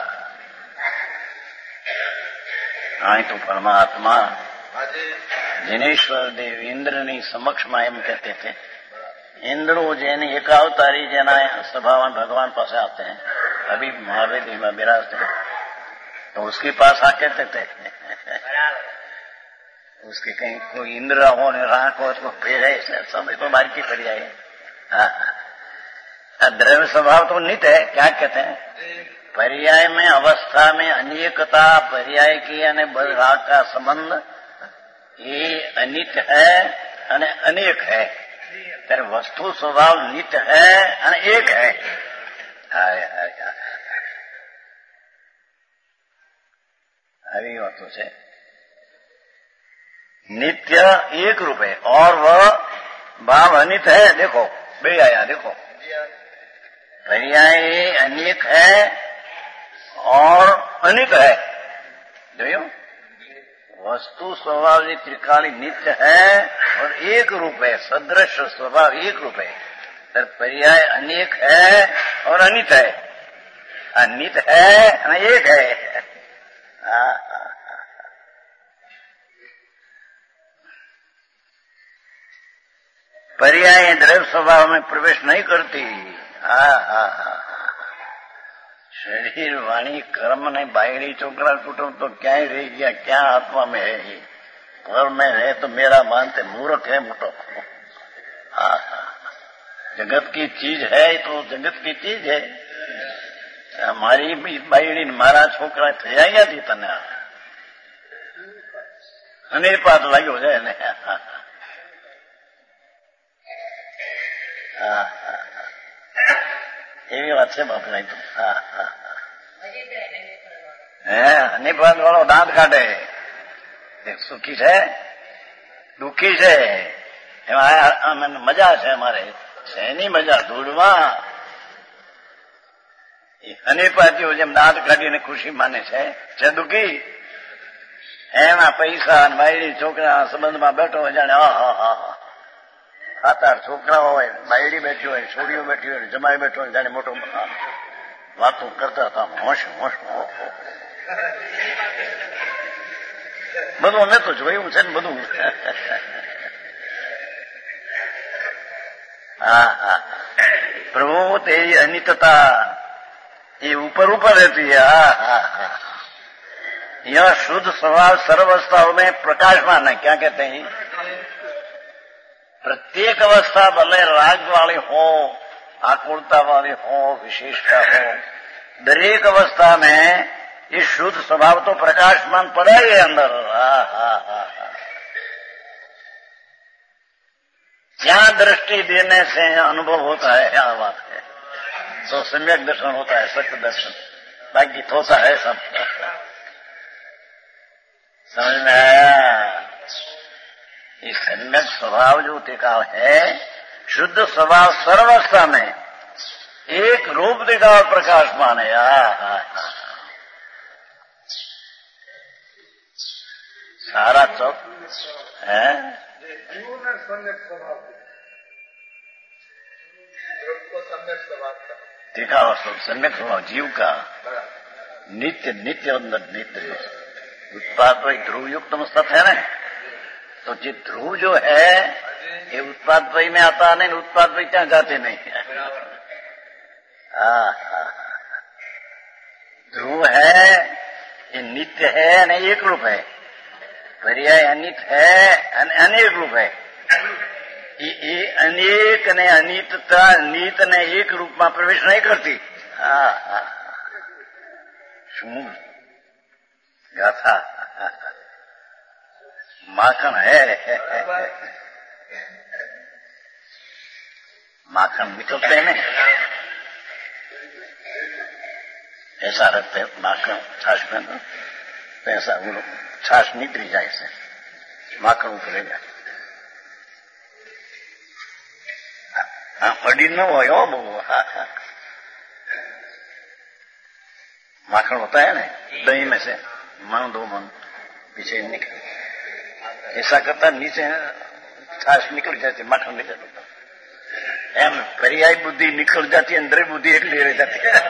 तो परमात्मा जिनेश्वर देव इंद्रनी समक्ष में एम कहते थे, इंद्रो जेनी एकावतारी जेना स्वभाव भगवान पास आते हैं, अभी महावेदी में विराजते हैं, तो उसके पास आ कहते थे उसके कहीं कोई इंद्र हो ने राख हो उसको फेरे समय तो बार की पड़ी जाए। द्रव्य स्वभाव तो नित्य है। क्या कहते हैं? पर्याय में अवस्था में अनेकता, पर्याय की यानी राग का संबंध એ અનિત હૈ અને અનેક હૈ, ત્યારે વસ્તુ સ્વભાવ નિત્ય હૈ અને એક હૈ. આવી વાતો છે. नित्य एक रूप है और वह भाव अनित है. देखो बे आया, देखो पर्याय अनेक है और अनित है. જોયું? वस्तु स्वभाव त्रिकाली नित्य है और एक रूप है, सदृश स्वभाव एक रूप है. पर्याय अनेक है और अनित है. अनित है और एक है. पर्याय द्रव्य स्वभाव में प्रवेश नहीं करती. शरीर वाणी कर्म ने बाहरी छोकरा कुटुंब तो क्या ही रह गया, क्या आत्मा में है. घर में है तो मेरा मानते मूर्ख है मोटो. जगत की चीज है तो जगत की चीज है. हमारी भी बाहरी मारा छोकरा थया ગયા थी तने અને પાત લાગ્યો છે ને. એવી વાત છે બાપુ. નહીં તો નિપાત વાળો દાંત કાઢે. સુખી છે દુઃખી છે એમાં મજા છે. અમારે શેની મજા? ધૂળમાં અનિપાતીઓ જેમ દાંત કાઢીને ખુશી માને છે દુઃખી. એના પૈસા બાયડી છોકરા સંબંધમાં બેઠો હોય જાણે સાત આઠ છોકરાઓ હોય, બાયડી બેઠી હોય, છોડીઓ બેઠી હોય, જમાઈ બેઠો હોય, જાણે મોટો વાતો કરતા હતા. હોશ હોશ બધું અમે તો જોયું છે ને બધું. પ્રભુ તેરી અનિતતા એ ઉપર रहती है. यह शुद्ध स्वभाव सर्वावस्थाओं में प्रकाशमान है. क्या कहते हैं? प्रत्येक अवस्था भले राग वाली हो, आकुलता वाली हो, विशेषता हो, दरेक अवस्था में ये शुद्ध स्वभाव तो प्रकाशमान पड़ा ही अंदर. जहां दृष्टि देने से अनुभव होता है, क्या बात है, तो सम्यक दर्शन होता है, सत्य दर्शन. बाकी थोसा है सब. समझ में आया? ये सम्यक स्वभाव जो टिकाव है, शुद्ध स्वभाव सर्वावस्था में एक रूप टिकाव प्रकाशमान है. सारा चौक है टिकाव सम्यक स्वभाव जीव का नित्य नित्य अंदर नित्य उत्पाद ध्रुव युक्त मस्तक है ना. तो जो ध्रुव जो है ये उत्पाद वही में आता नहीं, उत्पाद वही क्या जाते नहीं है. ध्रुव है ये नित्य है न एक रूप है. पर्याय अनित है अनेक रूप है. ये अनेक ने अनितता नीत ने एक रूप में प्रवेश नहीं करती. શું गाथा माखन है. माखन निकलते हैं ना, ऐसा रखते हैं माखन छाछ में, तो ऐसा छाछ निकली जाए से माखन उतरेगा. अड़ी न हो माखन होता है ना दही में से मन दो मन पीछे निकल, ऐसा करता नीचे छाछ निकल जाती, माखन निकल जाता. एम पर्याय बुद्धि निकल जाती है, अंदर बुद्धि एक ले रह जाती है.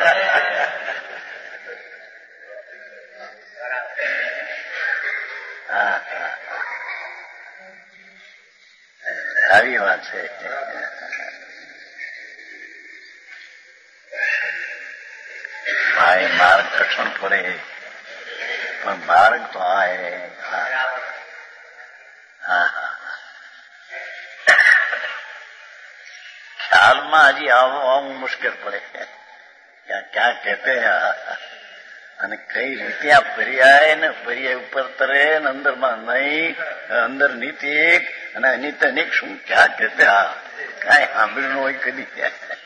આવી વાત છે. ભાઈ માર્ગ કઠણ પડે પણ માર્ગ તો આ હે. ख्याल में हजी आવું मुश्किल पड़े. क्या क्या कहते हैं અને કઈ રીતે આ પર્યાય ને પર્યાય ઉપર તરે ને અંદરમાં નહીં, અંદર નીતિ એક અને અનિત અનેક શું ક્યાં કહેતે? હા કાંઈ સાંભળ્યું હોય કદી?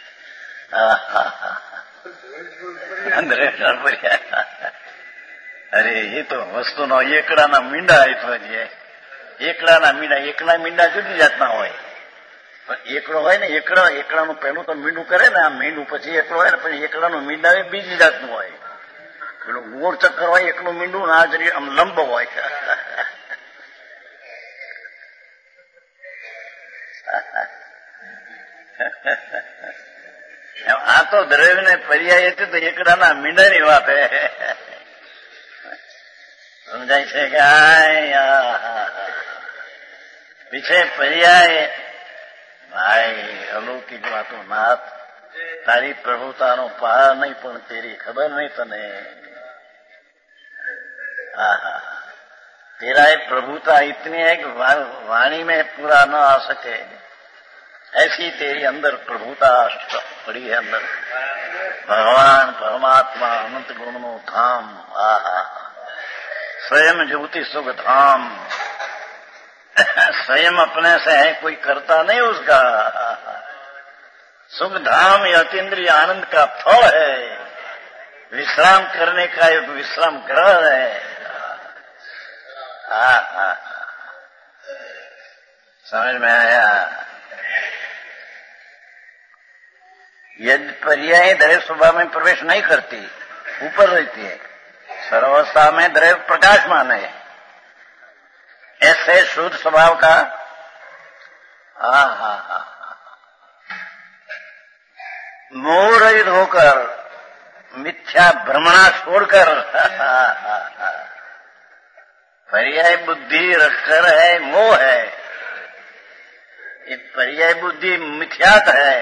અંદર પર્યાય. અરે એ તો વસ્તુનો એકડાના મીંડા આપ્યા છે. એકડાના મીંડા, એકલા મીંડા જુદી જાતના હોય. પણ એકડો હોય ને, એકડાનું પહેલું તો મીંડું કરે ને, આ મીંડું પછી એકડો હોય ને, પછી એકડાનું મીંડા એ બીજી જાતનું હોય. પેલું ગોળ ચક્કર હોય એકલું મીંડું, આ જરી આમ લંબ હોય. આ તો દ્રવ્ય ને પર્યાય છે તો એકડાના મીંડાની વાત સમજાય છે કે પીછે પર્યાય. ભાઈ અલૌકિક વાતો નાથ, તારી પ્રભુતાનો પાર નહીં પણ તેરી ખબર નહીં તને. तेरा ये प्रभुता इतनी है कि वाणी में पूरा न आ सके, ऐसी तेरी अंदर प्रभुता पड़ी है अंदर. भगवान परमात्मा अनंत गुण नो धाम. स्वयं ज्योति सुख धाम. स्वयं अपने से है, कोई करता नहीं उसका. सुख धाम ये अतीन्द्रिय आनंद का फल है. विश्राम करने का एक विश्राम ग्रह है. समझ में आया? यदि पर्याय द्रव्य स्वभाव में प्रवेश नहीं करती, ऊपर रहती है, सर्वावस्था में द्रव्य प्रकाशमान है, ऐसे शुद्ध स्वभाव का मोह रहित होकर, मिथ्या भ्रमणा छोड़कर पर्याय बुद्धि रखकर है, मोह है. ये पर्याय बुद्धि मिथ्यात है.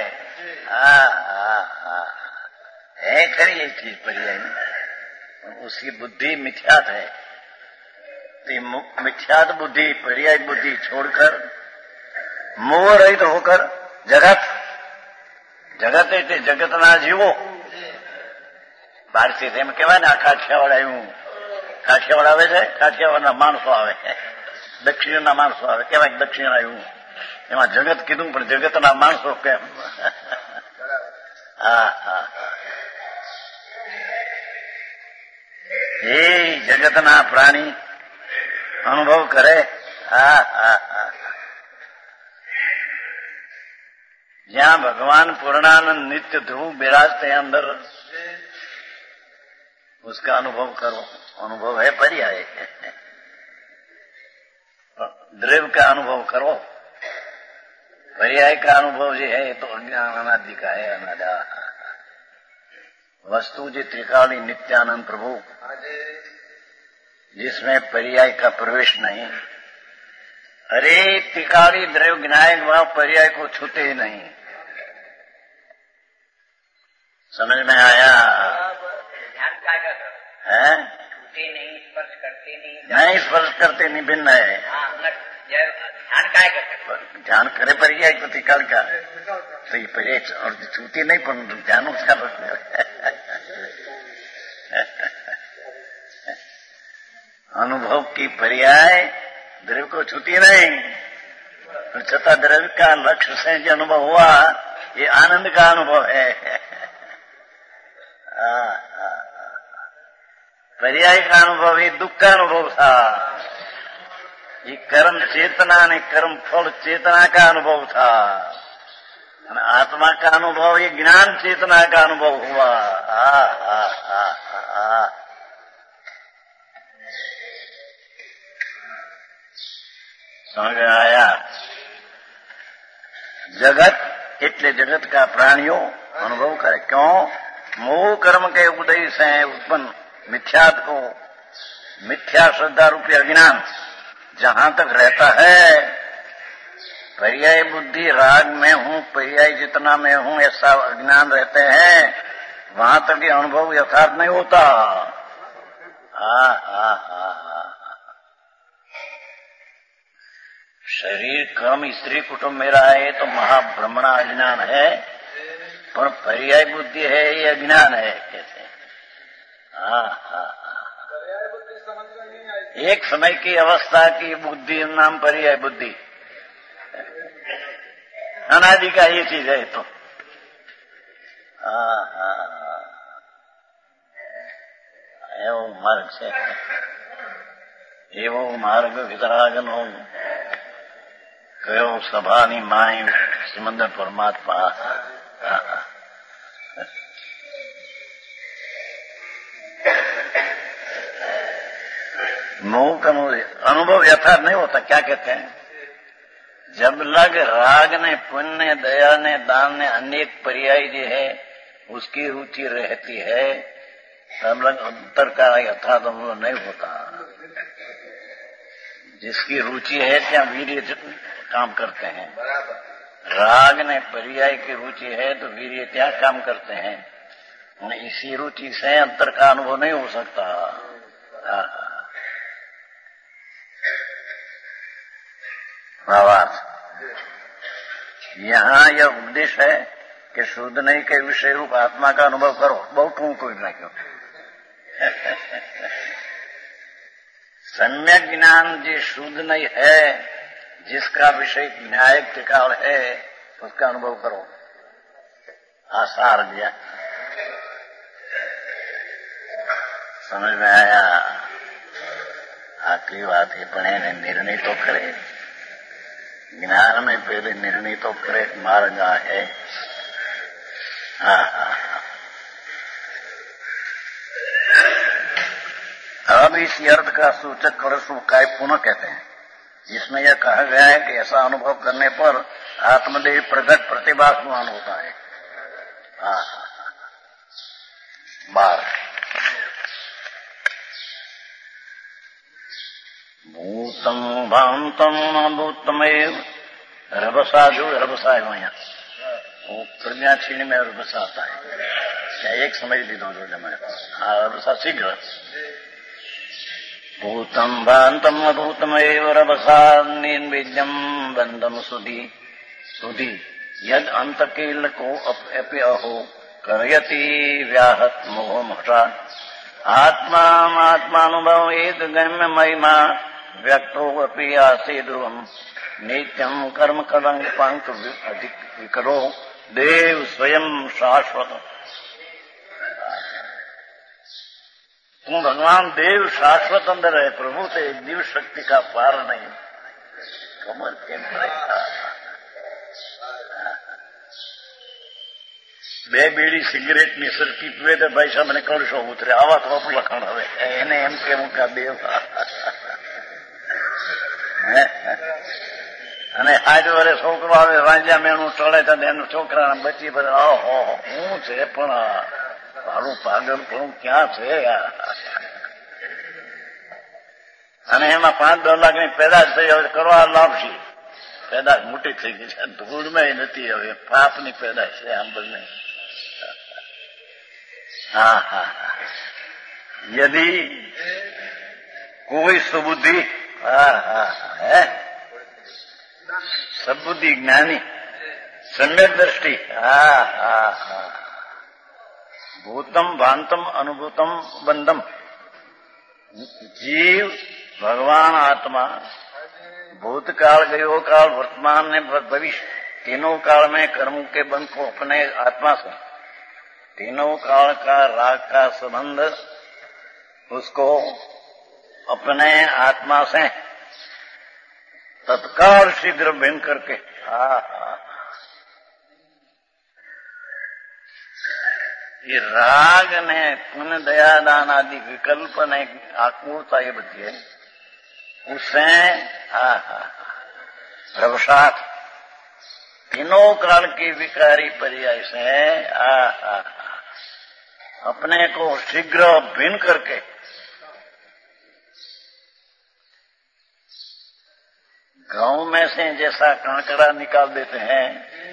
है खरी ये चीज पर्याय में, उसकी बुद्धि मिथ्यात है. तो मिथ्यात बुद्धि, पर्याय बुद्धि छोड़कर मोह रहित होकर जगत એટલે જગતના જીવો. બહારથી એમ કહેવાય ને, આ કાઠિયાવાડ આવ્યું, કાઠિયાવાડ આવે છે, કાઠિયાવાડના માણસો આવે, દક્ષિણના માણસો આવે, કહેવાય દક્ષિણ આવ્યું. એમાં જગત કીધું પણ જગતના માણસો કેમ? એ જગતના પ્રાણી અનુભવ કરે. જ્યાં भगवान पूर्णानंद नित्य ध्रुव विराजते हैं अंदर, उसका अनुभव करो. अनुभव है पर्याय. द्रव्य का अनुभव करो. पर्याय का अनुभव जो है तो अज्ञान अनादि का है. अनादा वस्तु जो त्रिकाली नित्यानंद प्रभु, जिसमें पर्याय का प्रवेश नहीं. अरे त्रिकाली द्रव्य विनायक भाव पर्याय को छूते ही नहीं. समझ में आया? ध्यान क्या करते है? छूते नहीं, स्पर्श करते नहीं. नहीं स्पर्श करते नहीं, भिन्न है. ध्यान क्या करते? ध्यान करे पर्याय तो त्रिकाल का, तो ये पर्याय और छूती नहीं, पर ध्यान उसका अनुभव की पर्याय द्रव्य को छूती नहीं. छठा द्रव्य का लक्ष्य से जो अनुभव हुआ, ये आनंद का अनुभव है. पर्याय का अनुभव ही दुख का अनुभव था. ये कर्म चेतना ने कर्म फल चेतना का अनुभव था. आत्मा का अनुभव ये ज्ञान चेतना का अनुभव हुआ. समझ आया? जगत એટલે जगत का प्राणियों अनुभव करे. क्यों? मोह कर्म के उदय से उत्पन्न मिथ्यात को, मिथ्या श्रद्धा रूपी अज्ञान जहां तक रहता है, पर्याय बुद्धि राग में हूं, पर्याय जितना में हूं, ऐसा अज्ञान रहते हैं, वहां तक ये अनुभव यथार्थ नहीं होता. शरीर कर्म स्त्री कुटुंब मेरा है तो महाभ्रमणा अज्ञान है, पर पर्याय बुद्धि है ये अज्ञान है. कहते पर्याय बुद्धि समझ में नहीं आई। एक समय की अवस्था की बुद्धि नाम पर्याय बुद्धि, अनादि का ये चीज है। तो एवो मार्ग से एवो मार्ग वितरागनो कयो सभानी माई सिमंदर परमात्मा। मोह का अनुभव यथार्थ नहीं होता। क्या कहते हैं? जब लग राग ने, पुण्य ने, दया ने, दान ने, अनेक पर्याय जो है उसकी रुचि रहती है, तब लग अंतर का यथार्थ अनुभव नहीं होता। जिसकी रुचि है क्या वीर्य काम करते हैं। राग ने पर्याय की रुचि है तो वीर्य क्या काम करते हैं। इसी रुचि से अंतर का अनुभव नहीं हो सकता। भावार्थ यहाँ यह उपदेश है कि शुद्ध नहीं के विषय रूप आत्मा का अनुभव करो। बहुत कोई ना क्यों सम्यक ज्ञान जो शुद्ध नहीं है, जिसका विषय न्यायिक काल है, उसका अनुभव करो। आसार दिया, समझ में आया? आखिरी बात है, पढ़े ने निर्णय तो करे, ज्ञान में पहले निर्णय तो करे, मार्ग है। अब इस अर्थ का सूचक कलशु काय पुनः कहते हैं, जिसमें यह कहा गया है कि ऐसा अनुभव करने पर आत्मदेव प्रकट प्रतिभासमान होता है। बार भूतम भांतम भूतमेव रभसा, जो रभसा है वहां वो प्रज्ञा क्षीण में रभसा आता है। क्या एक समझ ली दो जमाए? रभसा शीघ्र। भूतम भांतम भूतमेव रभसा निर्विद्यम बंधम सुधी यद अंतकील को अपि अहो करयति व्याहत मोह मठा आत्मानुभव एक गम्य महिमा व्यक्तो अपि आसे ध्रुवम नित्यम कर्म कलंक पंक अधिक विकरो देव स्वयं शाश्वत। तुम भगवान देव शाश्वत अंदर है, प्रभु से दिव्य शक्ति का पार नहीं। कमर के બે બીડી સિગરેટની સરકી પીવે તો ભાઈ સાહેબ મને કળશો ઉતરે, આવા તો આપણું લખાણ હવે એને એમ કેવું કે દેવ અને 8 વર્ષ છોકરો આવે રાંજા મેણું ટળે તો એનું છોકરાને બચી બધે ઓહો શું છે પણ મારું પાગલપણું ક્યાં છે અને એમાં 5-10 લાખની પેદાશ થઈ હવે કરવા લાવશે. પેદાશ મોટી થઈ ગઈ છે, ધૂળમાં નથી હવે, પાપની પેદાશ છે આમ બધી. यदि कोई सुबुद्धि है, सबुद्धि ज्ञानी सम्यक दृष्टि भूतम भांतम अनुभूतम बंधम, जीव भगवान आत्मा भूतकाल गयो काल वर्तमान ने भविष्य तीनों काल में कर्म के बंध को अपने आत्मा से, तीनों काल का राग का संबंध उसको अपने आत्मा से तत्काल शीघ्र भिन्न करके ये राग ने पुण्य दया दान आदि विकल्प ने आकुलता ये बची है उससे प्रवसात तीनों काल की विकारी पर्याय से अपने को शीघ्र भिन्न करके गांव में से जैसा कांकड़ा निकाल देते हैं,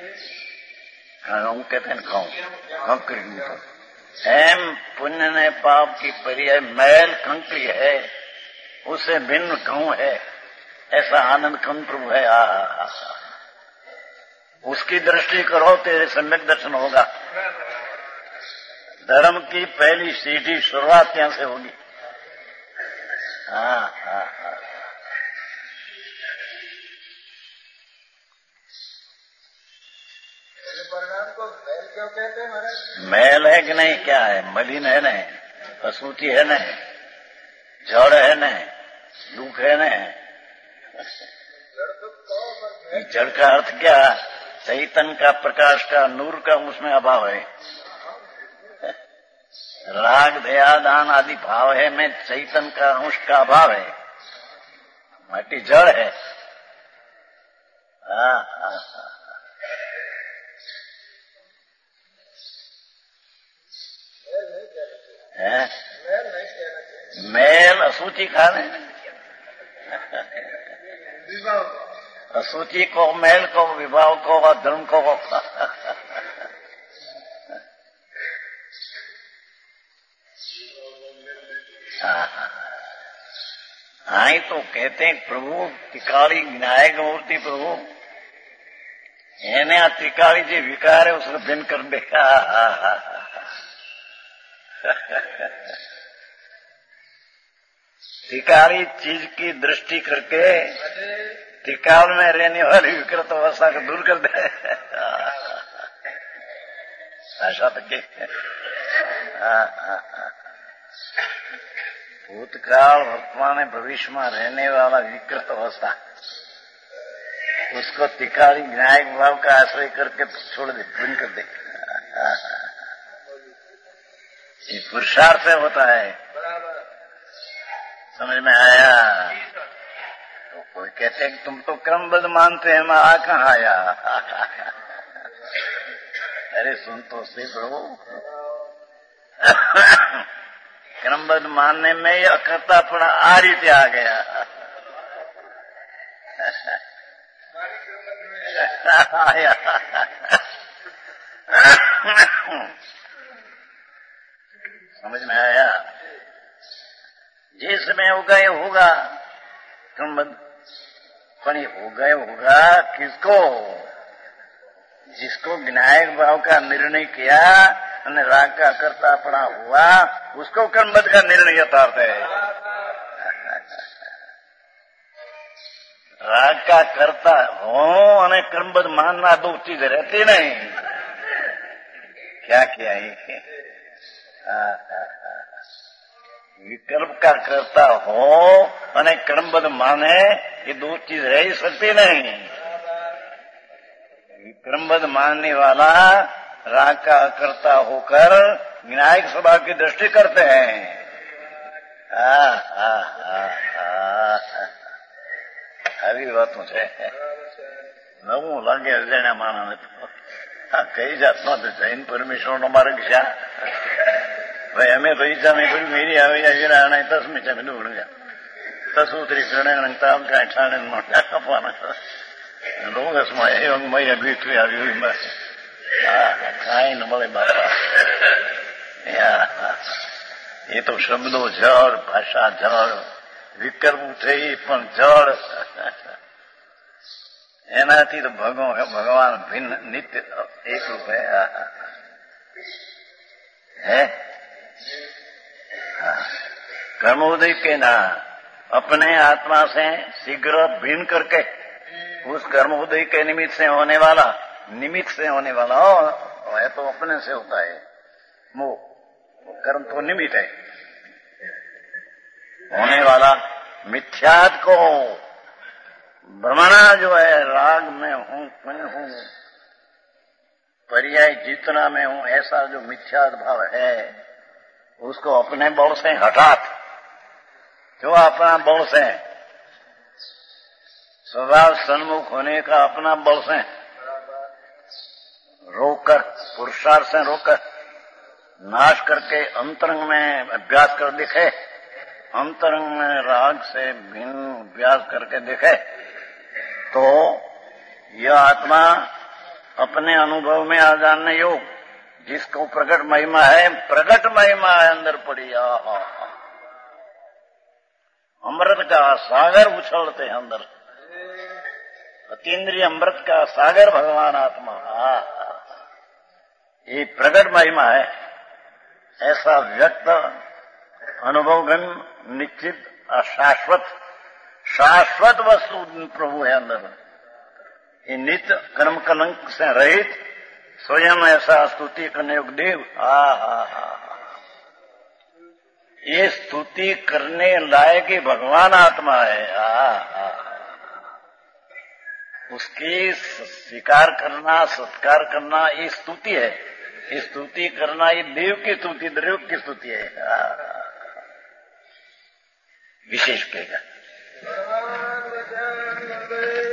गांव कहते हैं गांव कंकड़ी, एम पुण्य ने पाप की पर्याय मैल कंकड़ी है, उससे भिन्न गांव है, ऐसा आनंद खंड प्रभु है। उसकी दृष्टि करो तेरे सम्यक दर्शन होगा। धर्म की पहली सीढ़ी शुरुआत यहां से होगी। हाँ हाँ हाँ। परिणाम को मैल क्यों कहते हैं महाराज? मैल है कि नहीं, क्या है, मलिन है न, अशुचि है न, जड़ है न, दुख है न। जड़ का अर्थ क्या, चैतन्य का, प्रकाश का, नूर का उसमें अभाव है। राग दया दान आदि भाव है में चैतन्य का अंश का अभाव है, माटी जड़ है। हाँ हाँ हाँ। है मैल असूची खाने, असूची को, मैल को, विवाह को और धर्म को। हाँ तो कहते हैं प्रभु त्रिकाली विनायक मूर्ति प्रभु एने आ त्रिकाली जो विकार है उसको भिन्न कर देगा। त्रिकाली चीज की दृष्टि करके त्रिकाल में रहने वाली विकृत अवस्था को दूर कर दे। ऐसा तो के भूतकाल वर्तमान भविष्य में रहने वाला विकृत अवस्था उसको त्रिकाली विनायक भाव का आश्रय करके छोड़ दे, भिन्न कर दे। ये पुरुषार्थ से होता है। समझ में आया? तो कोई कहते हैं कि तुम तो क्रमबद्ध मानते हैं, मैं आ कहाँ आया। अरे सुन तो सही प्रभु, क्रमबद्ध मानने में ही अकर्तापना आ रीते आ गया। आया समझ में आया? जिसमें होगा ये होगा क्रमबद्ध, पर ये होगा किसको? जिसको विनायक भाव का निर्णय किया और राग का कर्तापना हुआ उसको क्रमबद्ध का निर्णय यथार्थ है। राग का कर्ता हो और क्रमबद्ध मानना दो चीज रहती नहीं। क्या किया ये? विकल्प का कर्ता हो और क्रमबद्ध माने, ये दो चीज रह ही सकती नहीं। क्रमबद्ध मानने वाला राग का कर्ता होकर विनायक स्वभाव की दृष्टि करते हैं। આવી વાતો છે, નવું લાગે અજાણ્યા માણસને તો આ કઈ જાતનો જૈન પરમેશ્વરનો માર્ગ છે? ભાઈ અમે તો ઈચ્છા મેં કર્યું મેરી આવી જાય તસ્મી છે બધું ગયા તસુત્રી શ્રેણ તામ કાંઈ ઠાણે મોટા કપાના રોગસમાં એવંગમય ભીઠવી આવ્યું કાંઈ ન મળે બાપા। એ તો શબ્દો જળ, ભાષા જળ, વિકલ્પ થઈ પણ જળ, એનાથી તો ભગવાન ભિન્ન નિત્ય એક રૂપ है। कर्मोदय के ना अपने आत्मा से शीघ्र भिन्न करके उस कर्मोदय के निमित्त से होने वाला है तो अपने से होता है। मोह कर्म तो निमित्त है, होने वाला मिथ्यात्व को भ्रमणा जो है, राग में हूं, मैं हूं, पर्याय जितना में हूं, ऐसा जो मिथ्यात्व भाव है उसको अपने बल से हठात, जो अपना बल से स्वभाव सन्मुख होने का अपना बल से रोककर, पुरुषार्थ से रोककर नाश करके अंतरंग में अभ्यास कर दिखे, अंतरंग में राग से भिन्न अभ्यास करके दिखे तो यह आत्मा अपने अनुभव में आ जानने योग, जिसको प्रकट महिमा है, प्रकट महिमा है अंदर पड़ी। अमृत का सागर उछलते हैं अंदर, अतीन्द्रिय अमृत का सागर भगवान आत्मा, ये प्रकट महिमा है। ऐसा व्यक्त अनुभवगन निश्चित शाश्वत वस्तु प्रभु है अंदर। ये नित्य कर्म कलंक से रहित स्वयं ऐसा स्तुति करने योग्य देव। ये स्तुति करने लायक ही भगवान आत्मा है। उसकी स्वीकार करना, सत्कार करना ये स्तुति है। ये स्तुति करना ये देव की स्तुति, देव की स्तुति है। विशेष कहेगा।